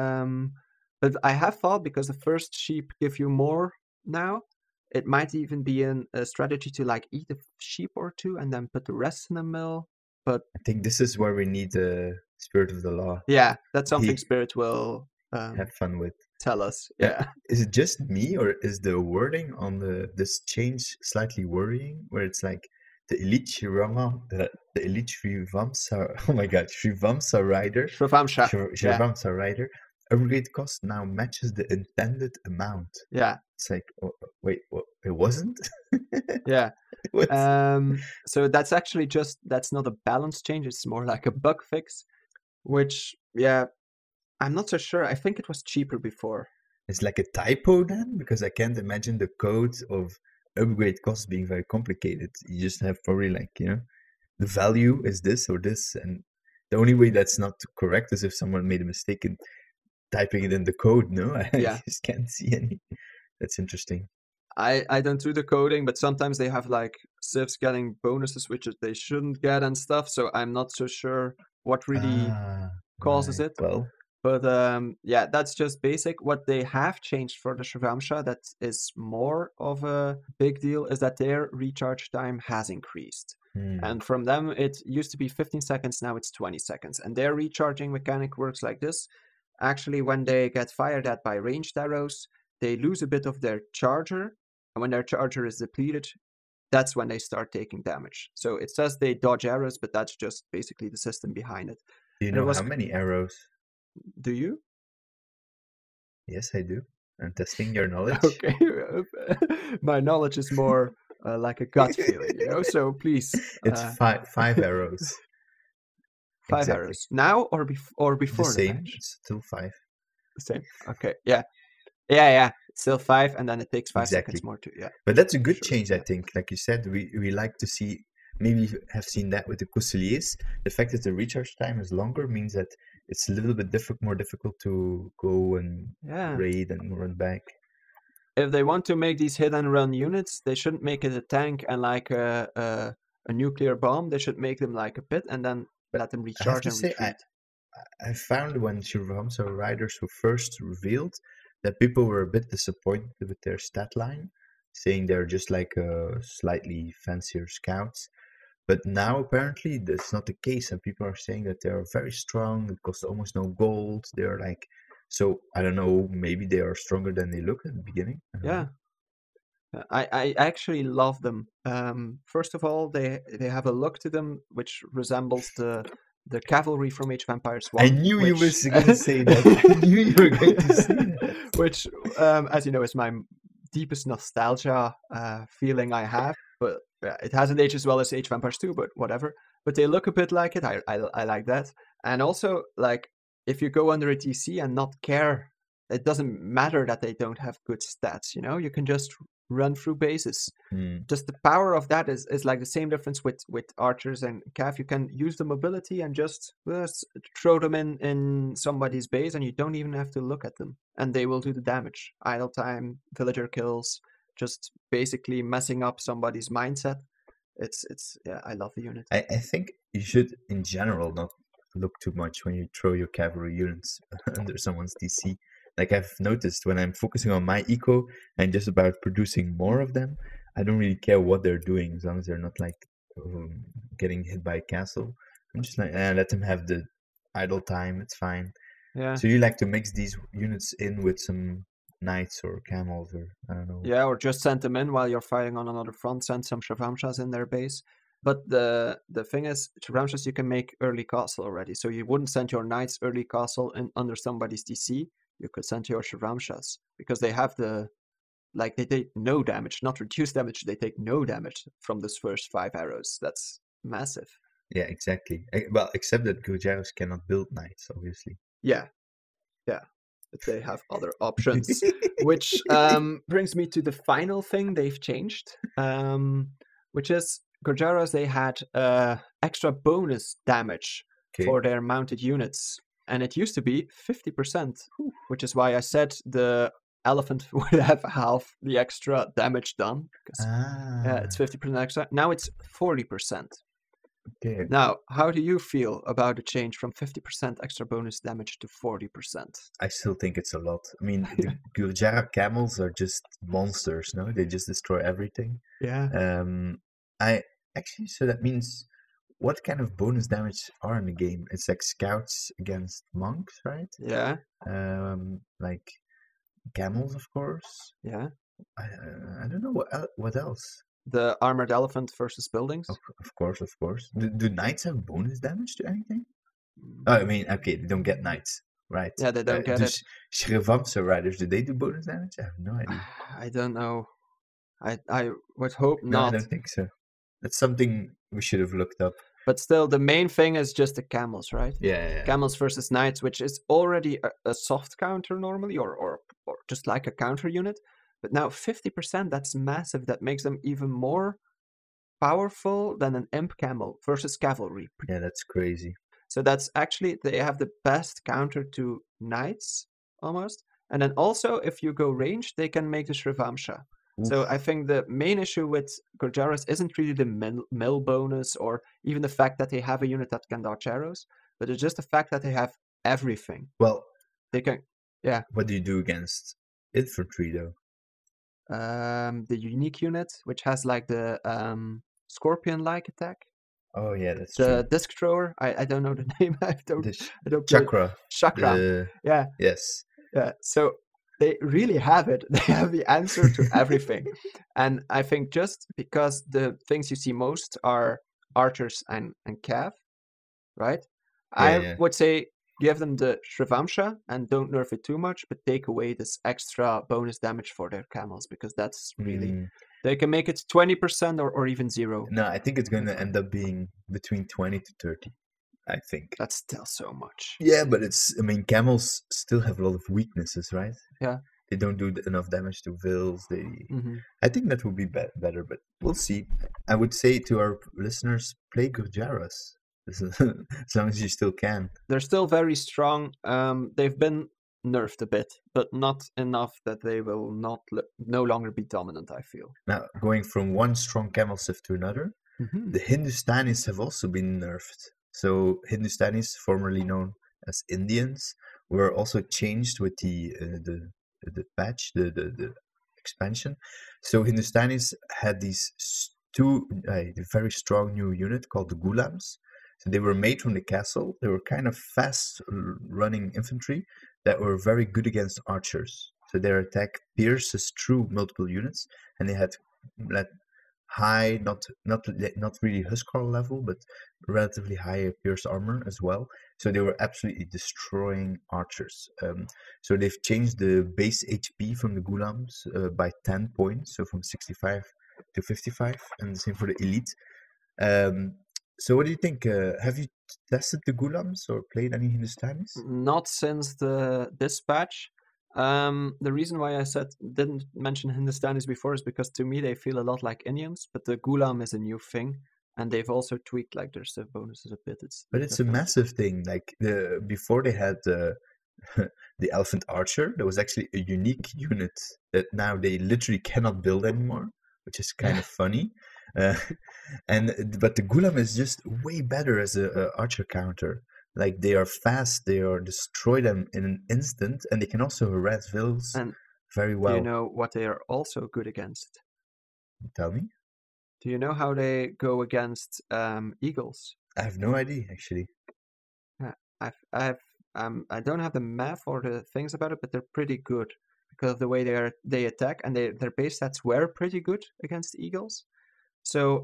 But I have thought because the first sheep give you more now, it might even be a strategy to like eat a sheep or two and then put the rest in the mill. But I think this is where we need the spirit of the law. yeah, that's something He- Spirit will Have fun with. tell us. Yeah. Yeah. Is it just me, or is the wording on this change slightly worrying? Where it's like the elite the elite Shrivamsa, oh my god, Shrivamsa rider, Shravamsha. Yeah. Shrivamsa rider, upgrade cost now matches the intended amount. Yeah. It's like, wait, what? It wasn't. Yeah. What? So that's actually that's not a balance change. It's more like a bug fix, which, yeah, I'm not so sure. I think it was cheaper before. It's like a typo then, because I can't imagine the code of upgrade costs being very complicated. You just have probably like, the value is this or this, and the only way that's not correct is if someone made a mistake in typing it in the code. No, I Yeah. just can't see any. That's interesting. I don't do the coding, but sometimes they have like civs getting bonuses which they shouldn't get and stuff. So I'm not so sure what really causes Right. it. Well, But yeah, that's just basic. What they have changed for the Shravamsha that is more of a big deal is that their recharge time has increased. And from them, it used to be 15 seconds, now it's 20 seconds. And their recharging mechanic works like this. Actually, when they get fired at by ranged arrows, they lose a bit of their charger. And when their charger is depleted, that's when they start taking damage. So it says they dodge arrows, but that's just basically the system behind it. do you And it know was- how many arrows? Do you? Yes, I do. I'm testing your knowledge. Okay, my knowledge is more like a gut feeling, So please, It's five arrows. five exactly. arrows now or before The the same. patch? It's still 5. The same. Okay, yeah. It's still 5, and then it takes 5 seconds Exactly. more to But that's a good Sure, change, I yeah. think. Like you said, we like to see, maybe you have seen that with the Couseliers. The fact that the recharge time is longer means that it's a little bit more difficult to go and Yeah. raid and run back. If they want to make these hit and run units, they shouldn't make it a tank and like a nuclear bomb. They should make them like a pit and then But let them I have recharge to and say, retreat. I found when Shivamsa riders were first revealed that people were a bit disappointed with their stat line, saying they're just like slightly fancier scouts. But now apparently that's not the case, and people are saying that they are very strong. It costs almost no gold. They're like, so I don't know. Maybe they are stronger than they look at the beginning. I don't Yeah. know. I actually love them. First of all, they have a look to them which resembles the cavalry from Age of Empires 1. I knew you which- were going to say that. I knew you were going to say that. Which, as you know, is my deepest nostalgia feeling I have. But yeah, it hasn't aged as well as Age of Empires 2, but whatever. But they look a bit like it. I like that. And also, like, if you go under a TC and not care, it doesn't matter that they don't have good stats, You can just run through bases. Just the power of that is like the same difference with archers and cav. You can use the mobility and just throw them in somebody's base, and you don't even have to look at them, and they will do the damage. Idle time, villager kills, just basically messing up somebody's mindset. It's yeah, I love the unit. I think you should, in general, not look too much when you throw your cavalry units under someone's DC. Like I've noticed when I'm focusing on my eco and just about producing more of them, I don't really care what they're doing as long as they're not like getting hit by a castle. I'm just like, let them have the idle time. It's fine. Yeah. So you like to mix these units in with some knights or camels, or I don't know. Yeah, or just send them in while you're fighting on another front. Send some Shravamshas in their base. But the thing is, Shravamshas you can make early castle already. So you wouldn't send your knights early castle in under somebody's DC. You could send your Shravamshas because they have they take no damage, not reduced damage. They take no damage from those first 5 arrows. That's massive. Yeah, exactly. Well, except that Gujaras cannot build knights, obviously. Yeah. But they have other options. Which brings me to the final thing they've changed, which is Gujaras, they had extra bonus damage for their mounted units. And it used to be 50%, which is why I said the elephant would have half the extra damage done. Because it's 50% extra. Now it's 40%. Okay. Now, how do you feel about the change from 50% extra bonus damage to 40%? I still think it's a lot. I mean, the Gurjara camels are just monsters, no? They just destroy everything. Yeah. So that means what kind of bonus damage are in the game? It's like scouts against monks, right? Yeah. Like camels, of course. Yeah. I don't know what else. The armored elephant versus buildings. Of course. Do knights have bonus damage to anything? Oh, I mean, okay, they don't get knights, right? Yeah, they don't get it. Shravamsa riders, do they do bonus damage? I have no idea. I don't know. I would hope No, not. I don't think so. That's something we should have looked up. But still, the main thing is just the camels, right? Yeah. Camels versus knights, which is already a soft counter normally, or just like a counter unit. But now 50%, that's massive. That makes them even more powerful than an imp camel versus cavalry. Yeah, that's crazy. So that's actually, they have the best counter to knights, almost. And then also, if you go ranged, they can make the Shrivamsha. So I think the main issue with Gurjaras isn't really the mill bonus or even the fact that they have a unit that can dodge arrows, but it's just the fact that they have everything. Well, they can, yeah. What do you do against infantry, though? The unique unit, which has like the scorpion-like attack. Oh yeah, that's the true. Disc thrower. I don't know the name. I don't Chakra. Chakra. Yeah. Yes. Yeah. So they really have it. They have the answer to everything. And I think just because the things you see most are archers and cav, right? I would say give them the Shrivamsha and don't nerf it too much, but take away this extra bonus damage for their camels, because that's really... They can make it 20% or even 0. No, I think it's going to end up being between 20 to 30. I think. That's still so much. Yeah, but camels still have a lot of weaknesses, right? Yeah. They don't do enough damage to vills. I think that would be better, but we'll see. I would say to our listeners, play Gurjaras. As long as you still can. They're still very strong. They've been nerfed a bit, but not enough that they will no longer be dominant, I feel. Now, going from one strong camel civ to another, the Hindustanis have also been nerfed. So Hindustanis, formerly known as Indians, were also changed with the patch, the expansion. So Hindustanis had these two very strong new unit called the Gulams. So they were made from the castle. They were kind of fast-running infantry that were very good against archers. So their attack pierces through multiple units, and they had high, not really Huskar level, but relatively high pierce armor as well. So they were absolutely destroying archers. So they've changed the base HP from the Gulams by 10 points, so from 65 to 55, and the same for the elite. So what do you think? Have you tested the Gulams or played any Hindustanis? Not since this patch. The reason why I didn't mention Hindustanis before is because to me they feel a lot like Indians, but the Gulam is a new thing, and they've also tweaked like their civ bonuses a bit. It's a massive thing. Like before they had the Elephant Archer, there was actually a unique unit that now they literally cannot build anymore, which is kind of funny. But the Gulam is just way better as a archer counter. Like they are fast, they destroy them in an instant, and they can also harass vills very well. Do you know what they are also good against? Tell me. Do you know how they go against eagles? I have no idea actually. I don't have the math or the things about it, but they're pretty good because of the way they attack, and their base stats were pretty good against eagles. So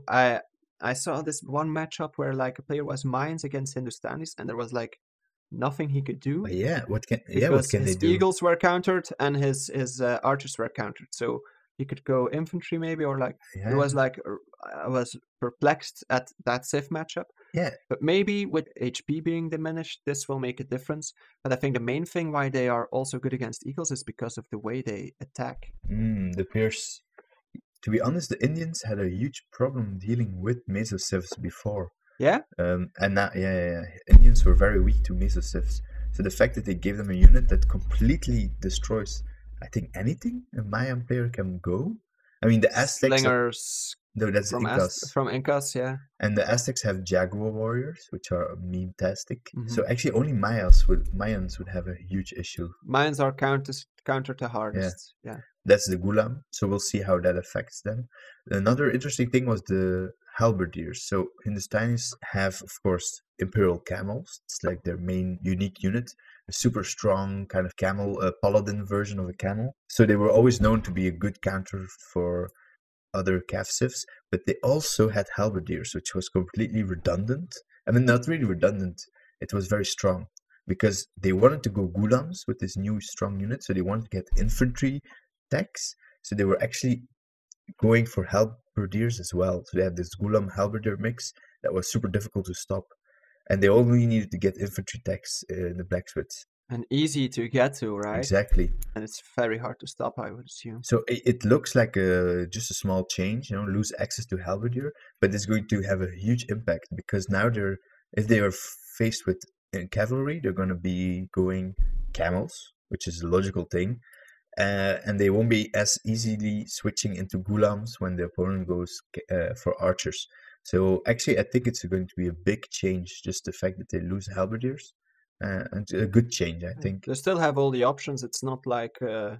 I saw this one matchup where like a player was Mayans against Hindustanis, and there was like nothing he could do What can because they his do? eagles were countered and his archers were countered. So he could go infantry maybe, or like it Yeah, was like I was perplexed at that Civ matchup. yeah. But maybe with HP being diminished, this will make a difference. But I think the main thing why they are also good against eagles is because of the way they attack. The players. To be honest, the Indians had a huge problem dealing with mesocivs before. Yeah? And now, Indians were very weak to mesocivs. So the fact that they gave them a unit that completely destroys, I think, anything a Mayan player can go. I mean, the Aztecs. Slingers No, that's from Incas. from Incas, yeah. And the Aztecs have Jaguar warriors, which are meme-tastic. So Mhm. actually, only Mayans would have a huge issue. Mayans are counter the hardest. Yeah. That's the Gulam, so we'll see how that affects them. Another interesting thing was the halberdiers. So Hindustanis have, of course, imperial camels. It's like their main unique unit, a super strong kind of camel, a paladin version of a camel. So they were always known to be a good counter for other cav civs, but they also had halberdiers, which was completely redundant. I mean, not really redundant. It was very strong because they wanted to go Gulams with this new strong unit, so they wanted to get infantry techs. So they were actually going for halberdiers as well. So they had this Gulam halberdier mix that was super difficult to stop, and they only needed to get infantry techs in the blacksmiths. And easy to get to, right? Exactly. And it's very hard to stop, I would assume. So it looks like just a small change, lose access to halberdier, but it's going to have a huge impact because now if they are faced with cavalry, they're going to be going camels, which is a logical thing, and they won't be as easily switching into gulams when the opponent goes for archers. So actually, I think it's going to be a big change, just the fact that they lose halberdiers. And a good change, I think. They still have all the options. It's not like a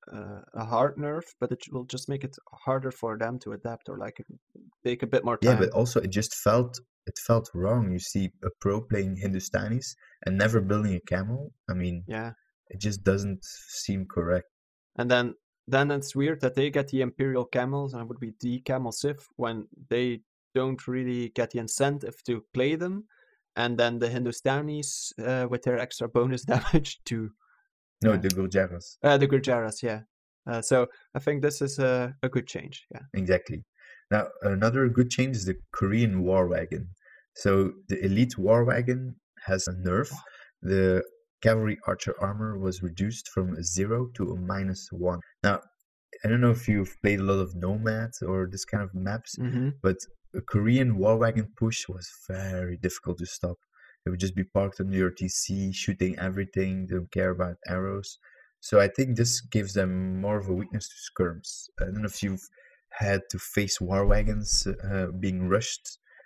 hard nerf, but it will just make it harder for them to adapt or like take a bit more time. Yeah, but also it felt wrong. You see a pro playing Hindustanis and never building a camel. I mean, yeah, it just doesn't seem correct. And then it's weird that they get the Imperial camels and it would be the camel Civ when they don't really get the incentive to play them. And then the Hindustanis with their extra bonus damage to... No, the Gurjaras. The Gurjaras, yeah. So I think this is a good change, yeah. Exactly. Now, another good change is the Korean War Wagon. So the Elite War Wagon has a nerf. The Cavalry Archer armor was reduced from a 0 to a -1. Now, I don't know if you've played a lot of Nomad or this kind of maps, but a Korean War Wagon push was very difficult to stop. It would just be parked under your TC, shooting everything, don't care about arrows. So I think this gives them more of a weakness to skirms. I don't know if you've had to face war wagons being rushed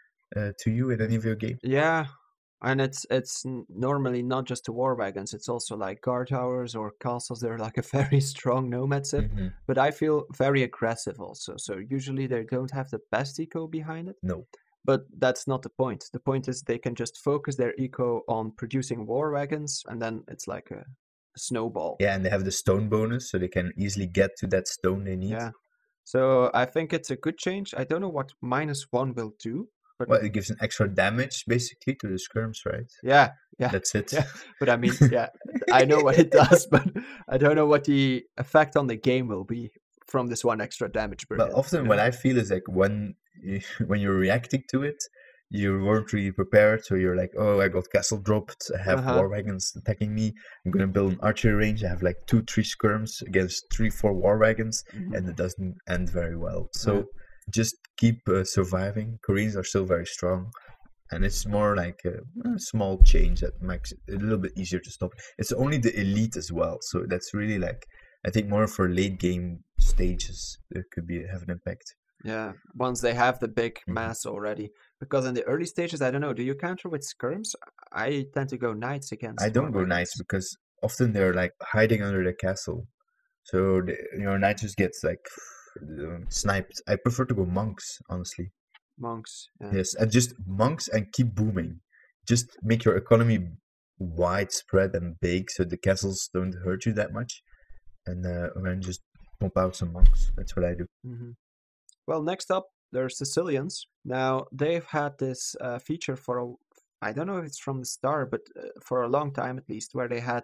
to you in any of your games. Yeah, and it's normally not just the war wagons. It's also like guard towers or castles. They're like a very strong nomad civ, but I feel very aggressive also. So usually they don't have the best eco behind it. No. But that's not the point. The point is they can just focus their eco on producing war wagons, and then it's like a snowball. Yeah, and they have the stone bonus, so they can easily get to that stone they need. Yeah. So I think it's a good change. I don't know what -1 will do. But well, it gives an extra damage, basically, to the skirms, right? Yeah. That's it. Yeah. But I mean, yeah, I know what it does, but I don't know what the effect on the game will be from this one extra damage per But hit, often what I feel is like when you're reacting to it, you weren't really prepared, so you're like, oh, I got castle dropped, I have war wagons attacking me, I'm gonna build an archery range, I have like 2-3 skirms against 3-4 war wagons, and it doesn't end very well. So just keep surviving. Koreans are still very strong, and it's more like a small change that makes it a little bit easier to stop. It's only the elite as well, so that's really like, I think more for late game stages it could have an impact. Yeah, once they have the big mass already. Because in the early stages, I don't know, do you counter with skirms? I tend to go knights against. I don't go knights because often they're like hiding under the castle. So your knight just gets like sniped. I prefer to go monks, honestly. Monks. Yeah. Yes, and just monks and keep booming. Just make your economy widespread and big so the castles don't hurt you that much. And then just pump out some monks. That's what I do. Mm-hmm. Well, next up, there's Sicilians. Now, they've had this feature I don't know if it's from the start, but for a long time at least, where they had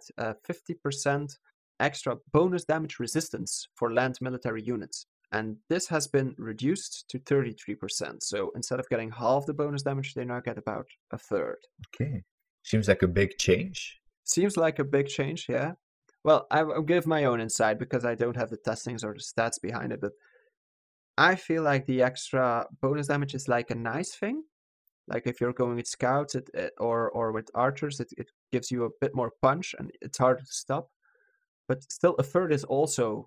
50% extra bonus damage resistance for land military units. And this has been reduced to 33%. So instead of getting half the bonus damage, they now get about a third. Okay. Seems like a big change. Seems like a big change, yeah. Well, I'll give my own insight because I don't have the testings or the stats behind it, but I feel like the extra bonus damage is like a nice thing. Like if you're going with scouts or with archers, it gives you a bit more punch and it's harder to stop. But still, a third is also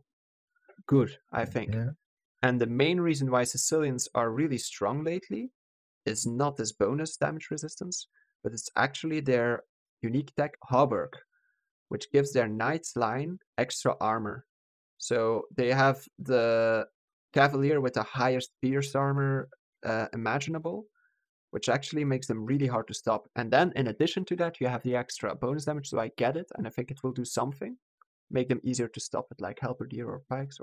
good, I think. Yeah. And the main reason why Sicilians are really strong lately is not this bonus damage resistance, but it's actually their unique tech Hauberg, which gives their knights line extra armor. So they have the Cavalier with the highest pierce armor imaginable, which actually makes them really hard to stop. And then in addition to that, you have the extra bonus damage, so I get it, and I think it will do something. Make them easier to stop with like halberdier or pikes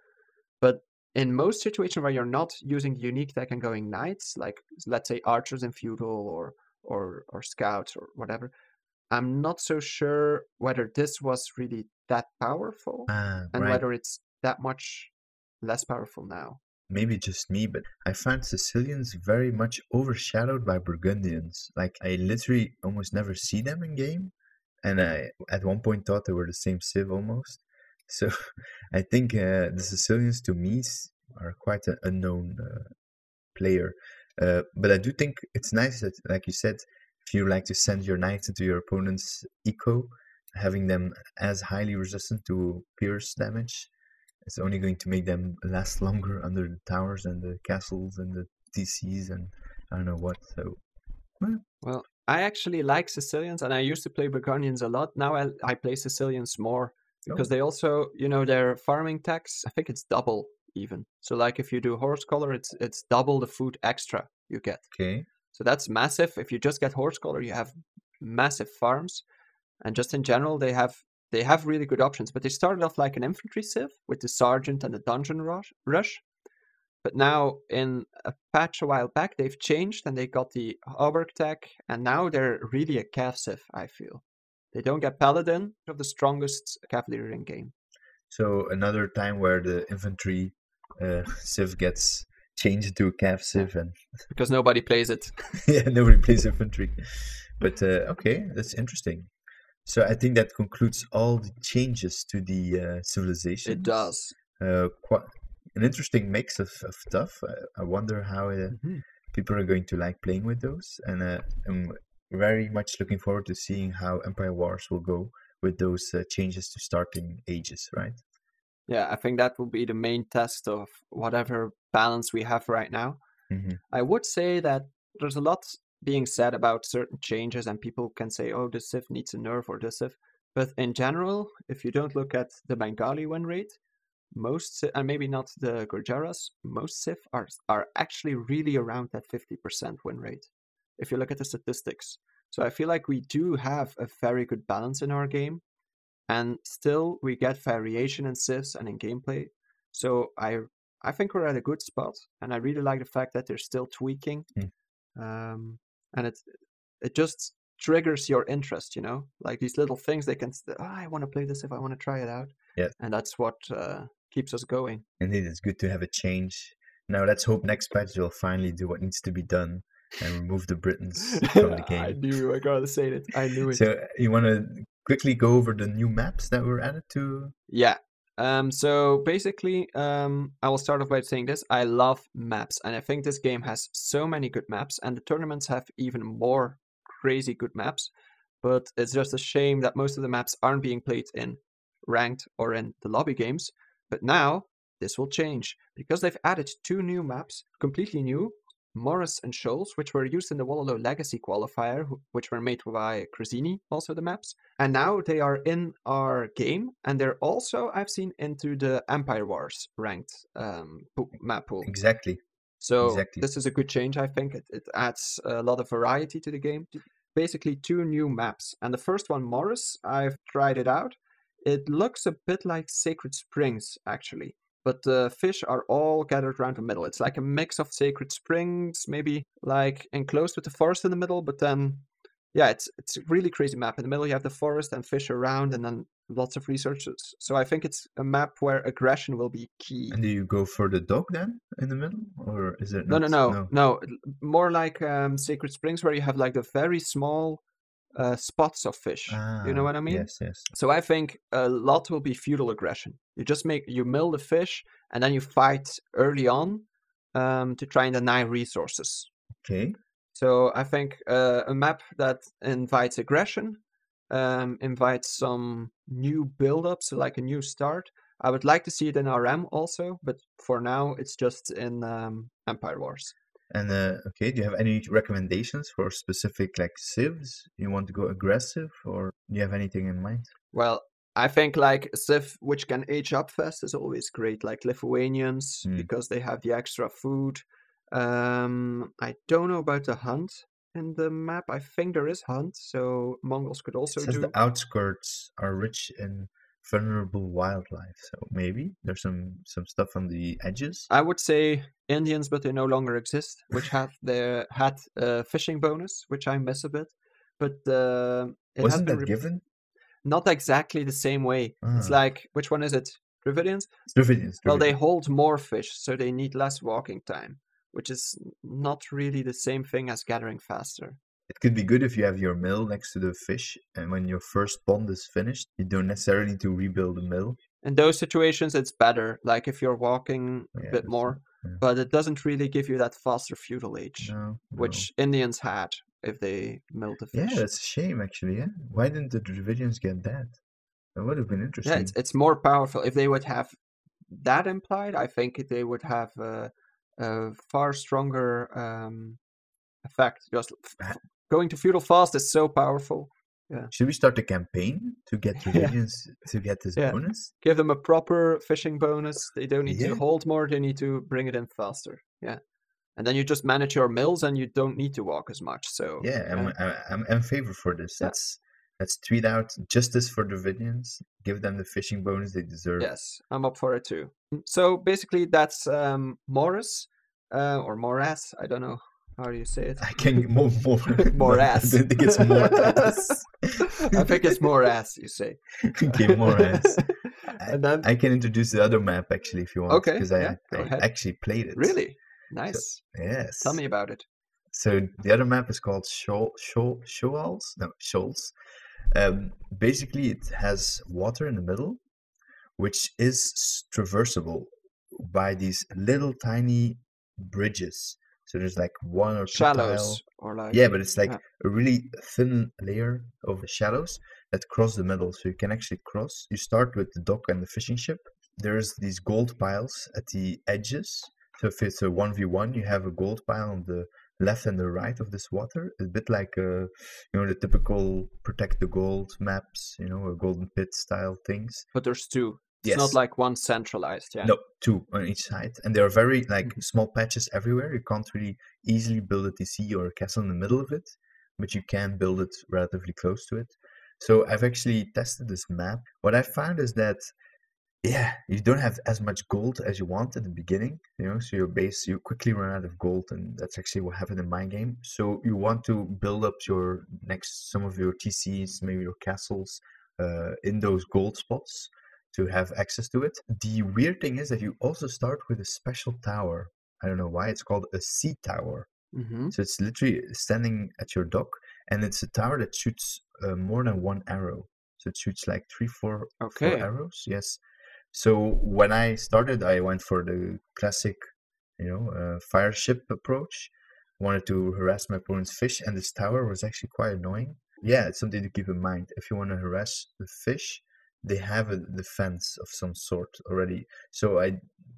but in most situations where you're not using the unique tech and going knights, like let's say archers in feudal or scouts or whatever, I'm not so sure whether this was really that powerful and right. whether it's that much less powerful now. Maybe just me, but I found Sicilians very much overshadowed by Burgundians. Like I literally almost never see them in game. And I at one point thought they were the same civ almost. So I think the Sicilians to me are quite an unknown player. But I do think it's nice that, like you said, if you like to send your knights into your opponent's eco, having them as highly resistant to pierce damage, it's only going to make them last longer under the towers and the castles and the TCs and I don't know what. So, well, I actually like Sicilians, and I used to play Burgundians a lot. Now I play Sicilians more because they also, their farming tax, I think it's double even. So like if you do horse collar, it's double the food extra you get. Okay. So that's massive. If you just get horse collar, you have massive farms, and just in general, they have really good options. But they started off like an infantry civ with the sergeant and the dungeon rush. But now in a patch a while back, they've changed and they got the Hauberg tech, and now they're really a cav civ, I feel. They don't get paladin of the strongest cavalry in game. So another time where the infantry civ gets changed to a cav civ, and because nobody plays it. Yeah, nobody plays infantry. But okay, that's interesting. So I think that concludes all the changes to the civilization. It does. Quite an interesting mix of stuff. I wonder how people are going to like playing with those, and I'm very much looking forward to seeing how Empire Wars will go with those changes to starting ages, right? Yeah, I think that will be the main test of whatever balance we have right now. Mm-hmm. I would say that there's a lot being said about certain changes, and people can say, oh, this civ needs a nerf or this civ. But in general, if you don't look at the Bengali win rate, most, and maybe not the Gurjaras, most civ are actually really around that 50% win rate, if you look at the statistics. So I feel like we do have a very good balance in our game, and still we get variation in civs and in gameplay. So I think we're at a good spot, and I really like the fact that they're still tweaking. And it just triggers your interest, like these little things they can, I want to play this if I want to try it out. Yeah. And that's what keeps us going. Indeed, it's good to have a change. Now let's hope next patch will finally do what needs to be done and remove the Britons from the game. I knew you were going to say it. I knew it. So you want to quickly go over the new maps that were added to? Yeah. So basically, I will start off by saying this. I love maps, and I think this game has so many good maps, and the tournaments have even more crazy good maps. But it's just a shame that most of the maps aren't being played in ranked or in the lobby games. But now this will change because they've added 2 new maps, completely new. Morris and Shoals, which were used in the Wololo Legacy qualifier, which were made by Cresini, also the maps. And now they are in our game, and they're also, I've seen, into the Empire Wars ranked map pool. Exactly. So Exactly. this is a good change, I think. It adds a lot of variety to the game. Basically 2 new maps. And the first one, Morris, I've tried it out. It looks a bit like Sacred Springs, actually. But the fish are all gathered around the middle. It's like a mix of Sacred Springs, maybe like enclosed with the forest in the middle, but then, yeah, it's a really crazy map. In the middle, you have the forest and fish around, and then lots of resources. So I think it's a map where aggression will be key. And do you go for the dog then in the middle, or is it No, not? no. More like Sacred Springs, where you have like the very small spots of fish. You know what I mean? Yes, yes. So I think a lot will be feudal aggression. You mill the fish, and then you fight early on to try and deny resources. Okay. So I think a map that invites aggression, invites some new build-up, so like a new start. I would like to see it in RM also, but for now it's just in Empire Wars. And okay, do you have any recommendations for specific like civs? You want to go aggressive, or do you have anything in mind? Well, I think like a civ which can age up fast is always great, like Lithuanians, because they have the extra food. I don't know about the hunt in the map. I think there is hunt, so Mongols could also It says do. the outskirts are rich in vulnerable wildlife, so maybe there's some stuff on the edges. I would say Indians, but they no longer exist, which had a fishing bonus, which I miss a bit. But it Wasn't that given? Not exactly the same way. It's like, which one is it? Dravidians? Dravidians. Well, they hold more fish, so they need less walking time, which is not really the same thing as gathering faster. It could be good if you have your mill next to the fish, and when your first pond is finished, you don't necessarily need to rebuild the mill. In those situations, it's better, like if you're walking a bit more, but it doesn't really give you that faster feudal age, which Indians had if they milled the fish. Yeah, that's a shame, actually. Yeah, why didn't the Dravidians get that? That would have been interesting. Yeah, it's more powerful. If they would have that implied, I think they would have a far stronger effect. Just going to feudal fast is so powerful. Yeah. Should we start a campaign to get Dravidians to get this bonus? Give them a proper fishing bonus. They don't need to hold more. They need to bring it in faster. Yeah. And then you just manage your mills and you don't need to walk as much. So I'm in favor for this. Yeah. Let's tweet out justice for Dravidians. Give them the fishing bonus they deserve. Yes, I'm up for it too. So basically that's Morris or Morass. I don't know. How do you say it? I can more Morass. I think it's Morass. I think it's Morass, you say. Okay, Morass. And then I can introduce the other map actually if you want. Okay. Because I actually played it. Really? Nice. So, yes. Tell me about it. So the other map is called Shoals. Basically, it has water in the middle, which is traversable by these little tiny bridges. So there's like one or two shallows, or like but it's like a really thin layer of shallows that cross the middle. So you can actually cross. You start with the dock and the fishing ship. There's these gold piles at the edges. So if it's a 1v1, you have a gold pile on the left and the right of this water. A bit like the typical protect the gold maps, a golden pit style things. But there's two. It's not like one centralized, No, two on each side. And there are very small patches everywhere. You can't really easily build a TC or a castle in the middle of it, but you can build it relatively close to it. So I've actually tested this map. What I found is that, you don't have as much gold as you want at the beginning. So your base, you quickly run out of gold, and that's actually what happened in my game. So you want to build up some of your TCs, maybe your castles, in those gold spots, to have access to it. The weird thing is that you also start with a special tower. I don't know why. It's called a sea tower. Mm-hmm. So it's literally standing at your dock, and it's a tower that shoots more than one arrow. So it shoots like 4 arrows. Yes. So when I started, I went for the classic, fire ship approach. Wanted to harass my opponent's fish, and this tower was actually quite annoying. Yeah, it's something to keep in mind. If you want to harass the fish, they have a defense of some sort already. So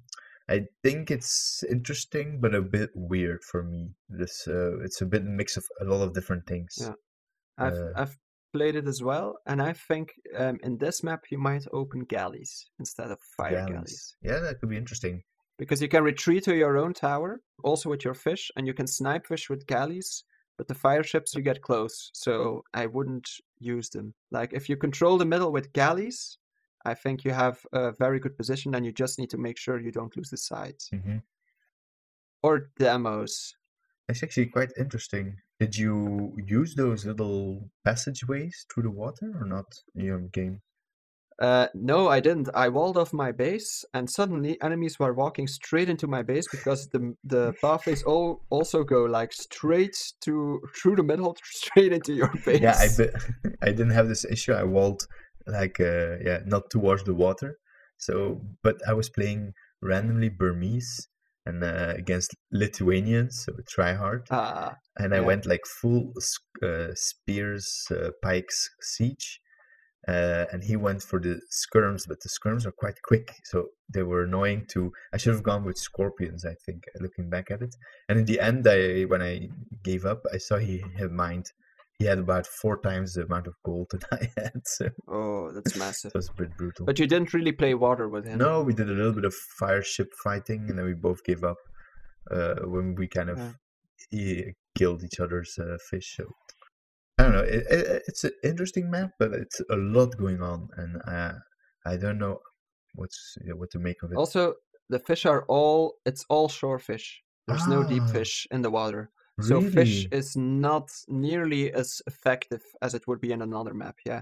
I think it's interesting, but a bit weird for me. It's a bit mix of a lot of different things. Yeah. Uh, I've played it as well, and I think in this map you might open galleys instead of fire galleys. Yeah, that could be interesting. Because you can retreat to your own tower, also with your fish, and you can snipe fish with galleys, but the fire ships you get close, so I wouldn't use them. Like, if you control the middle with galleys, I think you have a very good position, and you just need to make sure you don't lose the sides. Hmm. Or demos. It's actually quite interesting. Did you use those little passageways through the water or not in your game? No, I didn't. I walled off my base, and suddenly enemies were walking straight into my base because the pathways all also go like straight through the middle, straight into your base. Yeah, I didn't have this issue. I walled like not towards the water. So, but I was playing randomly Burmese and against Lithuanians, so try hard. And I yeah. went like full spears, pikes siege. And he went for the skirms, but the skirms are quite quick, so they were annoying to. I should have gone with scorpions, I think, looking back at it. And in the end, when I gave up, I saw he had about 4 times the amount of gold that I had. So. Oh, that's massive. So it's a bit brutal. But you didn't really play water with him. No, we did a little bit of fire ship fighting, and then we both gave up when we kind of killed each other's fish. So. I don't know. It's an interesting map, but it's a lot going on, and I don't know what to make of it. Also, the fish it's all shore fish. There's no deep fish in the water. So really? Fish is not nearly as effective as it would be in another map, yeah.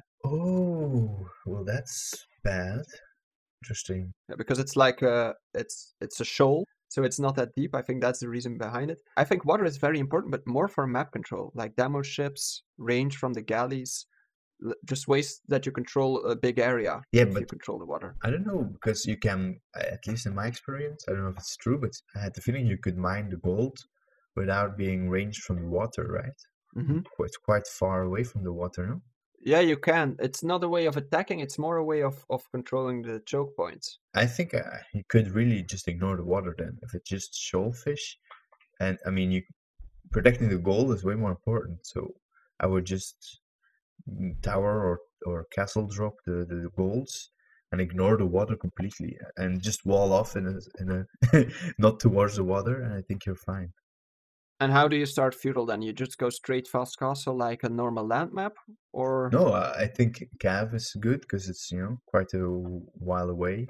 Oh, well, that's bad. Interesting. Yeah, because it's like it's a shoal. So it's not that deep. I think that's the reason behind it. I think water is very important, but more for map control, like demo ships, range from the galleys, just ways that you control a big area. Yeah, if but you control the water. I don't know, because you can, at least in my experience, I don't know if it's true, but I had the feeling you could mine the gold without being ranged from the water, right? Mm-hmm. It's quite far away from the water, no? Yeah, you can. It's not a way of attacking, it's more a way of controlling the choke points. I think you could really just ignore the water then, if it's just shoal fish. And I mean, protecting the gold is way more important, so I would just tower or castle drop the golds and ignore the water completely and just wall off in a not towards the water, and I think you're fine. And how do you start feudal then? You just go straight fast castle like a normal land map, or no? I think Cav is good because it's quite a while away.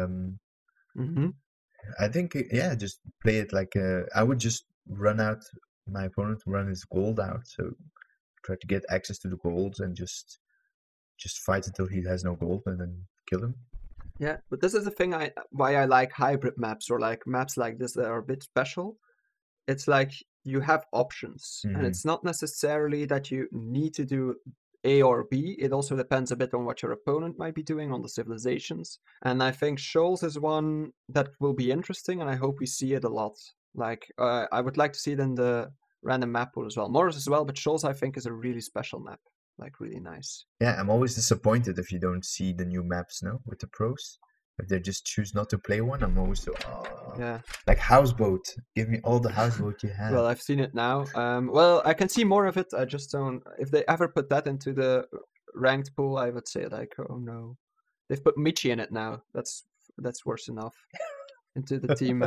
Mm-hmm. I think just play it like I would just run out my opponent, run his gold out, so try to get access to the golds and just fight until he has no gold and then kill him. Yeah, but this is the thing why I like hybrid maps or like maps like this that are a bit special. It's like you have options, and it's not necessarily that you need to do A or B. It also depends a bit on what your opponent might be doing on the civilizations. And I think Shoals is one that will be interesting, and I hope we see it a lot. Like, I would like to see it in the random map pool as well. Morris as well, but Shoals I think is a really special map. Like, really nice. Yeah, I'm always disappointed if you don't see the new maps, no? With the pros. If they just choose not to play one, I'm always yeah. Like Houseboat. Give me all the Houseboat you have. Well, I've seen it now. Well, I can see more of it. I just don't. If they ever put that into the ranked pool, I would say like, oh no, they've put Michi in it now. That's worse enough. Into the team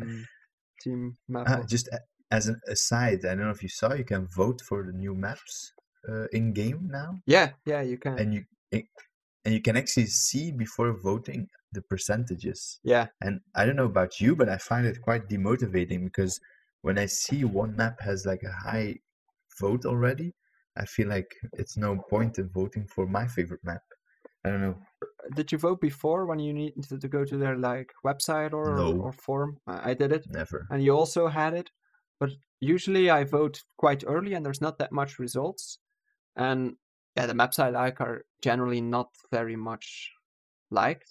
map. Just as an aside, I don't know if you saw, you can vote for the new maps in game now. Yeah, you can. And you can actually see before voting the percentages. Yeah. And I don't know about you, but I find it quite demotivating because when I see one map has like a high vote already, I feel like it's no point in voting for my favorite map. I don't know. Did you vote before when you needed to go to their like website or forum? I did it. Never. And you also had it, but usually I vote quite early and there's not that much results. And yeah, the maps I like are generally not very much liked.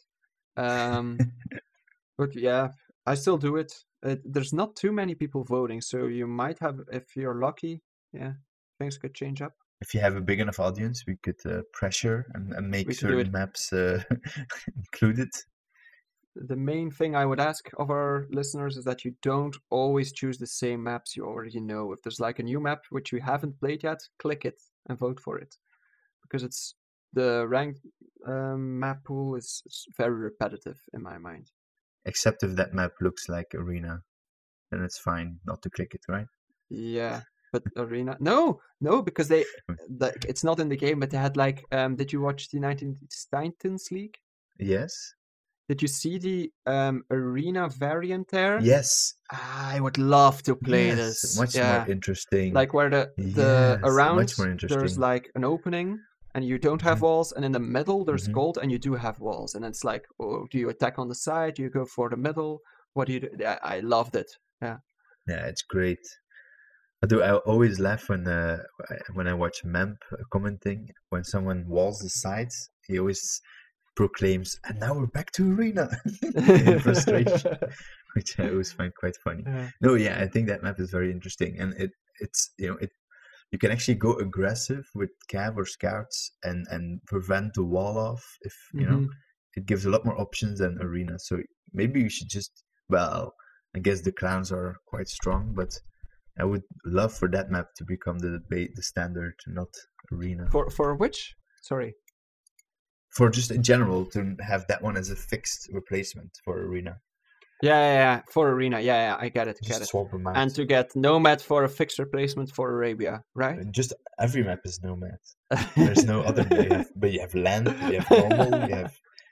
But yeah, I still do it. There's not too many people voting, so you might have, if you're lucky, things could change up. If you have a big enough audience, we could pressure and make certain maps included. the main thing I would ask of our listeners is that you don't always choose the same maps you already know. If there's like a new map which you haven't played yet, click it and vote for it, because it's the ranked map pool is very repetitive in my mind. Except if that map looks like Arena, then it's fine not to click it, right? Yeah, but Arena, no, because it's not in the game. But they had like, did you watch the 1990s Titans League? Yes. Did you see the Arena variant there? Yes. I would love to play this. Much more interesting. Like where the Yes, around much more interesting. there's like an opening and you don't have walls, and in the middle there's Mhm. gold and you do have walls, and it's like, oh, do you attack on the side? Do you go for the middle? What do you do? Yeah, I loved it. Yeah. Yeah, it's great. I always laugh when I watch Memp commenting, when someone walls the sides, he always proclaims, "And now we're back to Arena," in frustration, which I always find quite funny. Yeah. No, yeah, I think that map is very interesting, and it's you can actually go aggressive with cav or scouts and prevent the wall off if you know. It gives a lot more options than Arena, so maybe you should just, well, I guess the clowns are quite strong, but I would love for that map to become the standard, not Arena. For which? Sorry. For just in general, to have that one as a fixed replacement for Arena. Yeah. For Arena, yeah, I get it. Just swap them out. And to get Nomad for a fixed replacement for Arabia, right? And just every map is Nomad. There's no other. But you have land, you have normal, you have.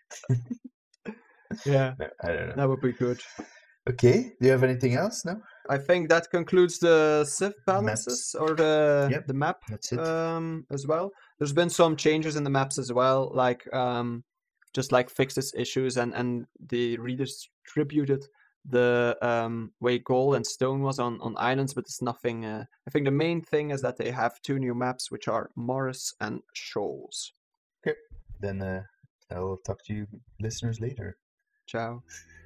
Yeah, No, I don't know. that would be good. Okay, do you have anything else? No. I think that concludes the Civ balances or the map. That's it. As well. There's been some changes in the maps as well, like just like fixes issues and they redistributed the way gold and stone was on islands, but it's nothing. I think the main thing is that they have 2 new maps, which are Morris and Shoals. Okay, then I'll talk to you listeners later. Ciao.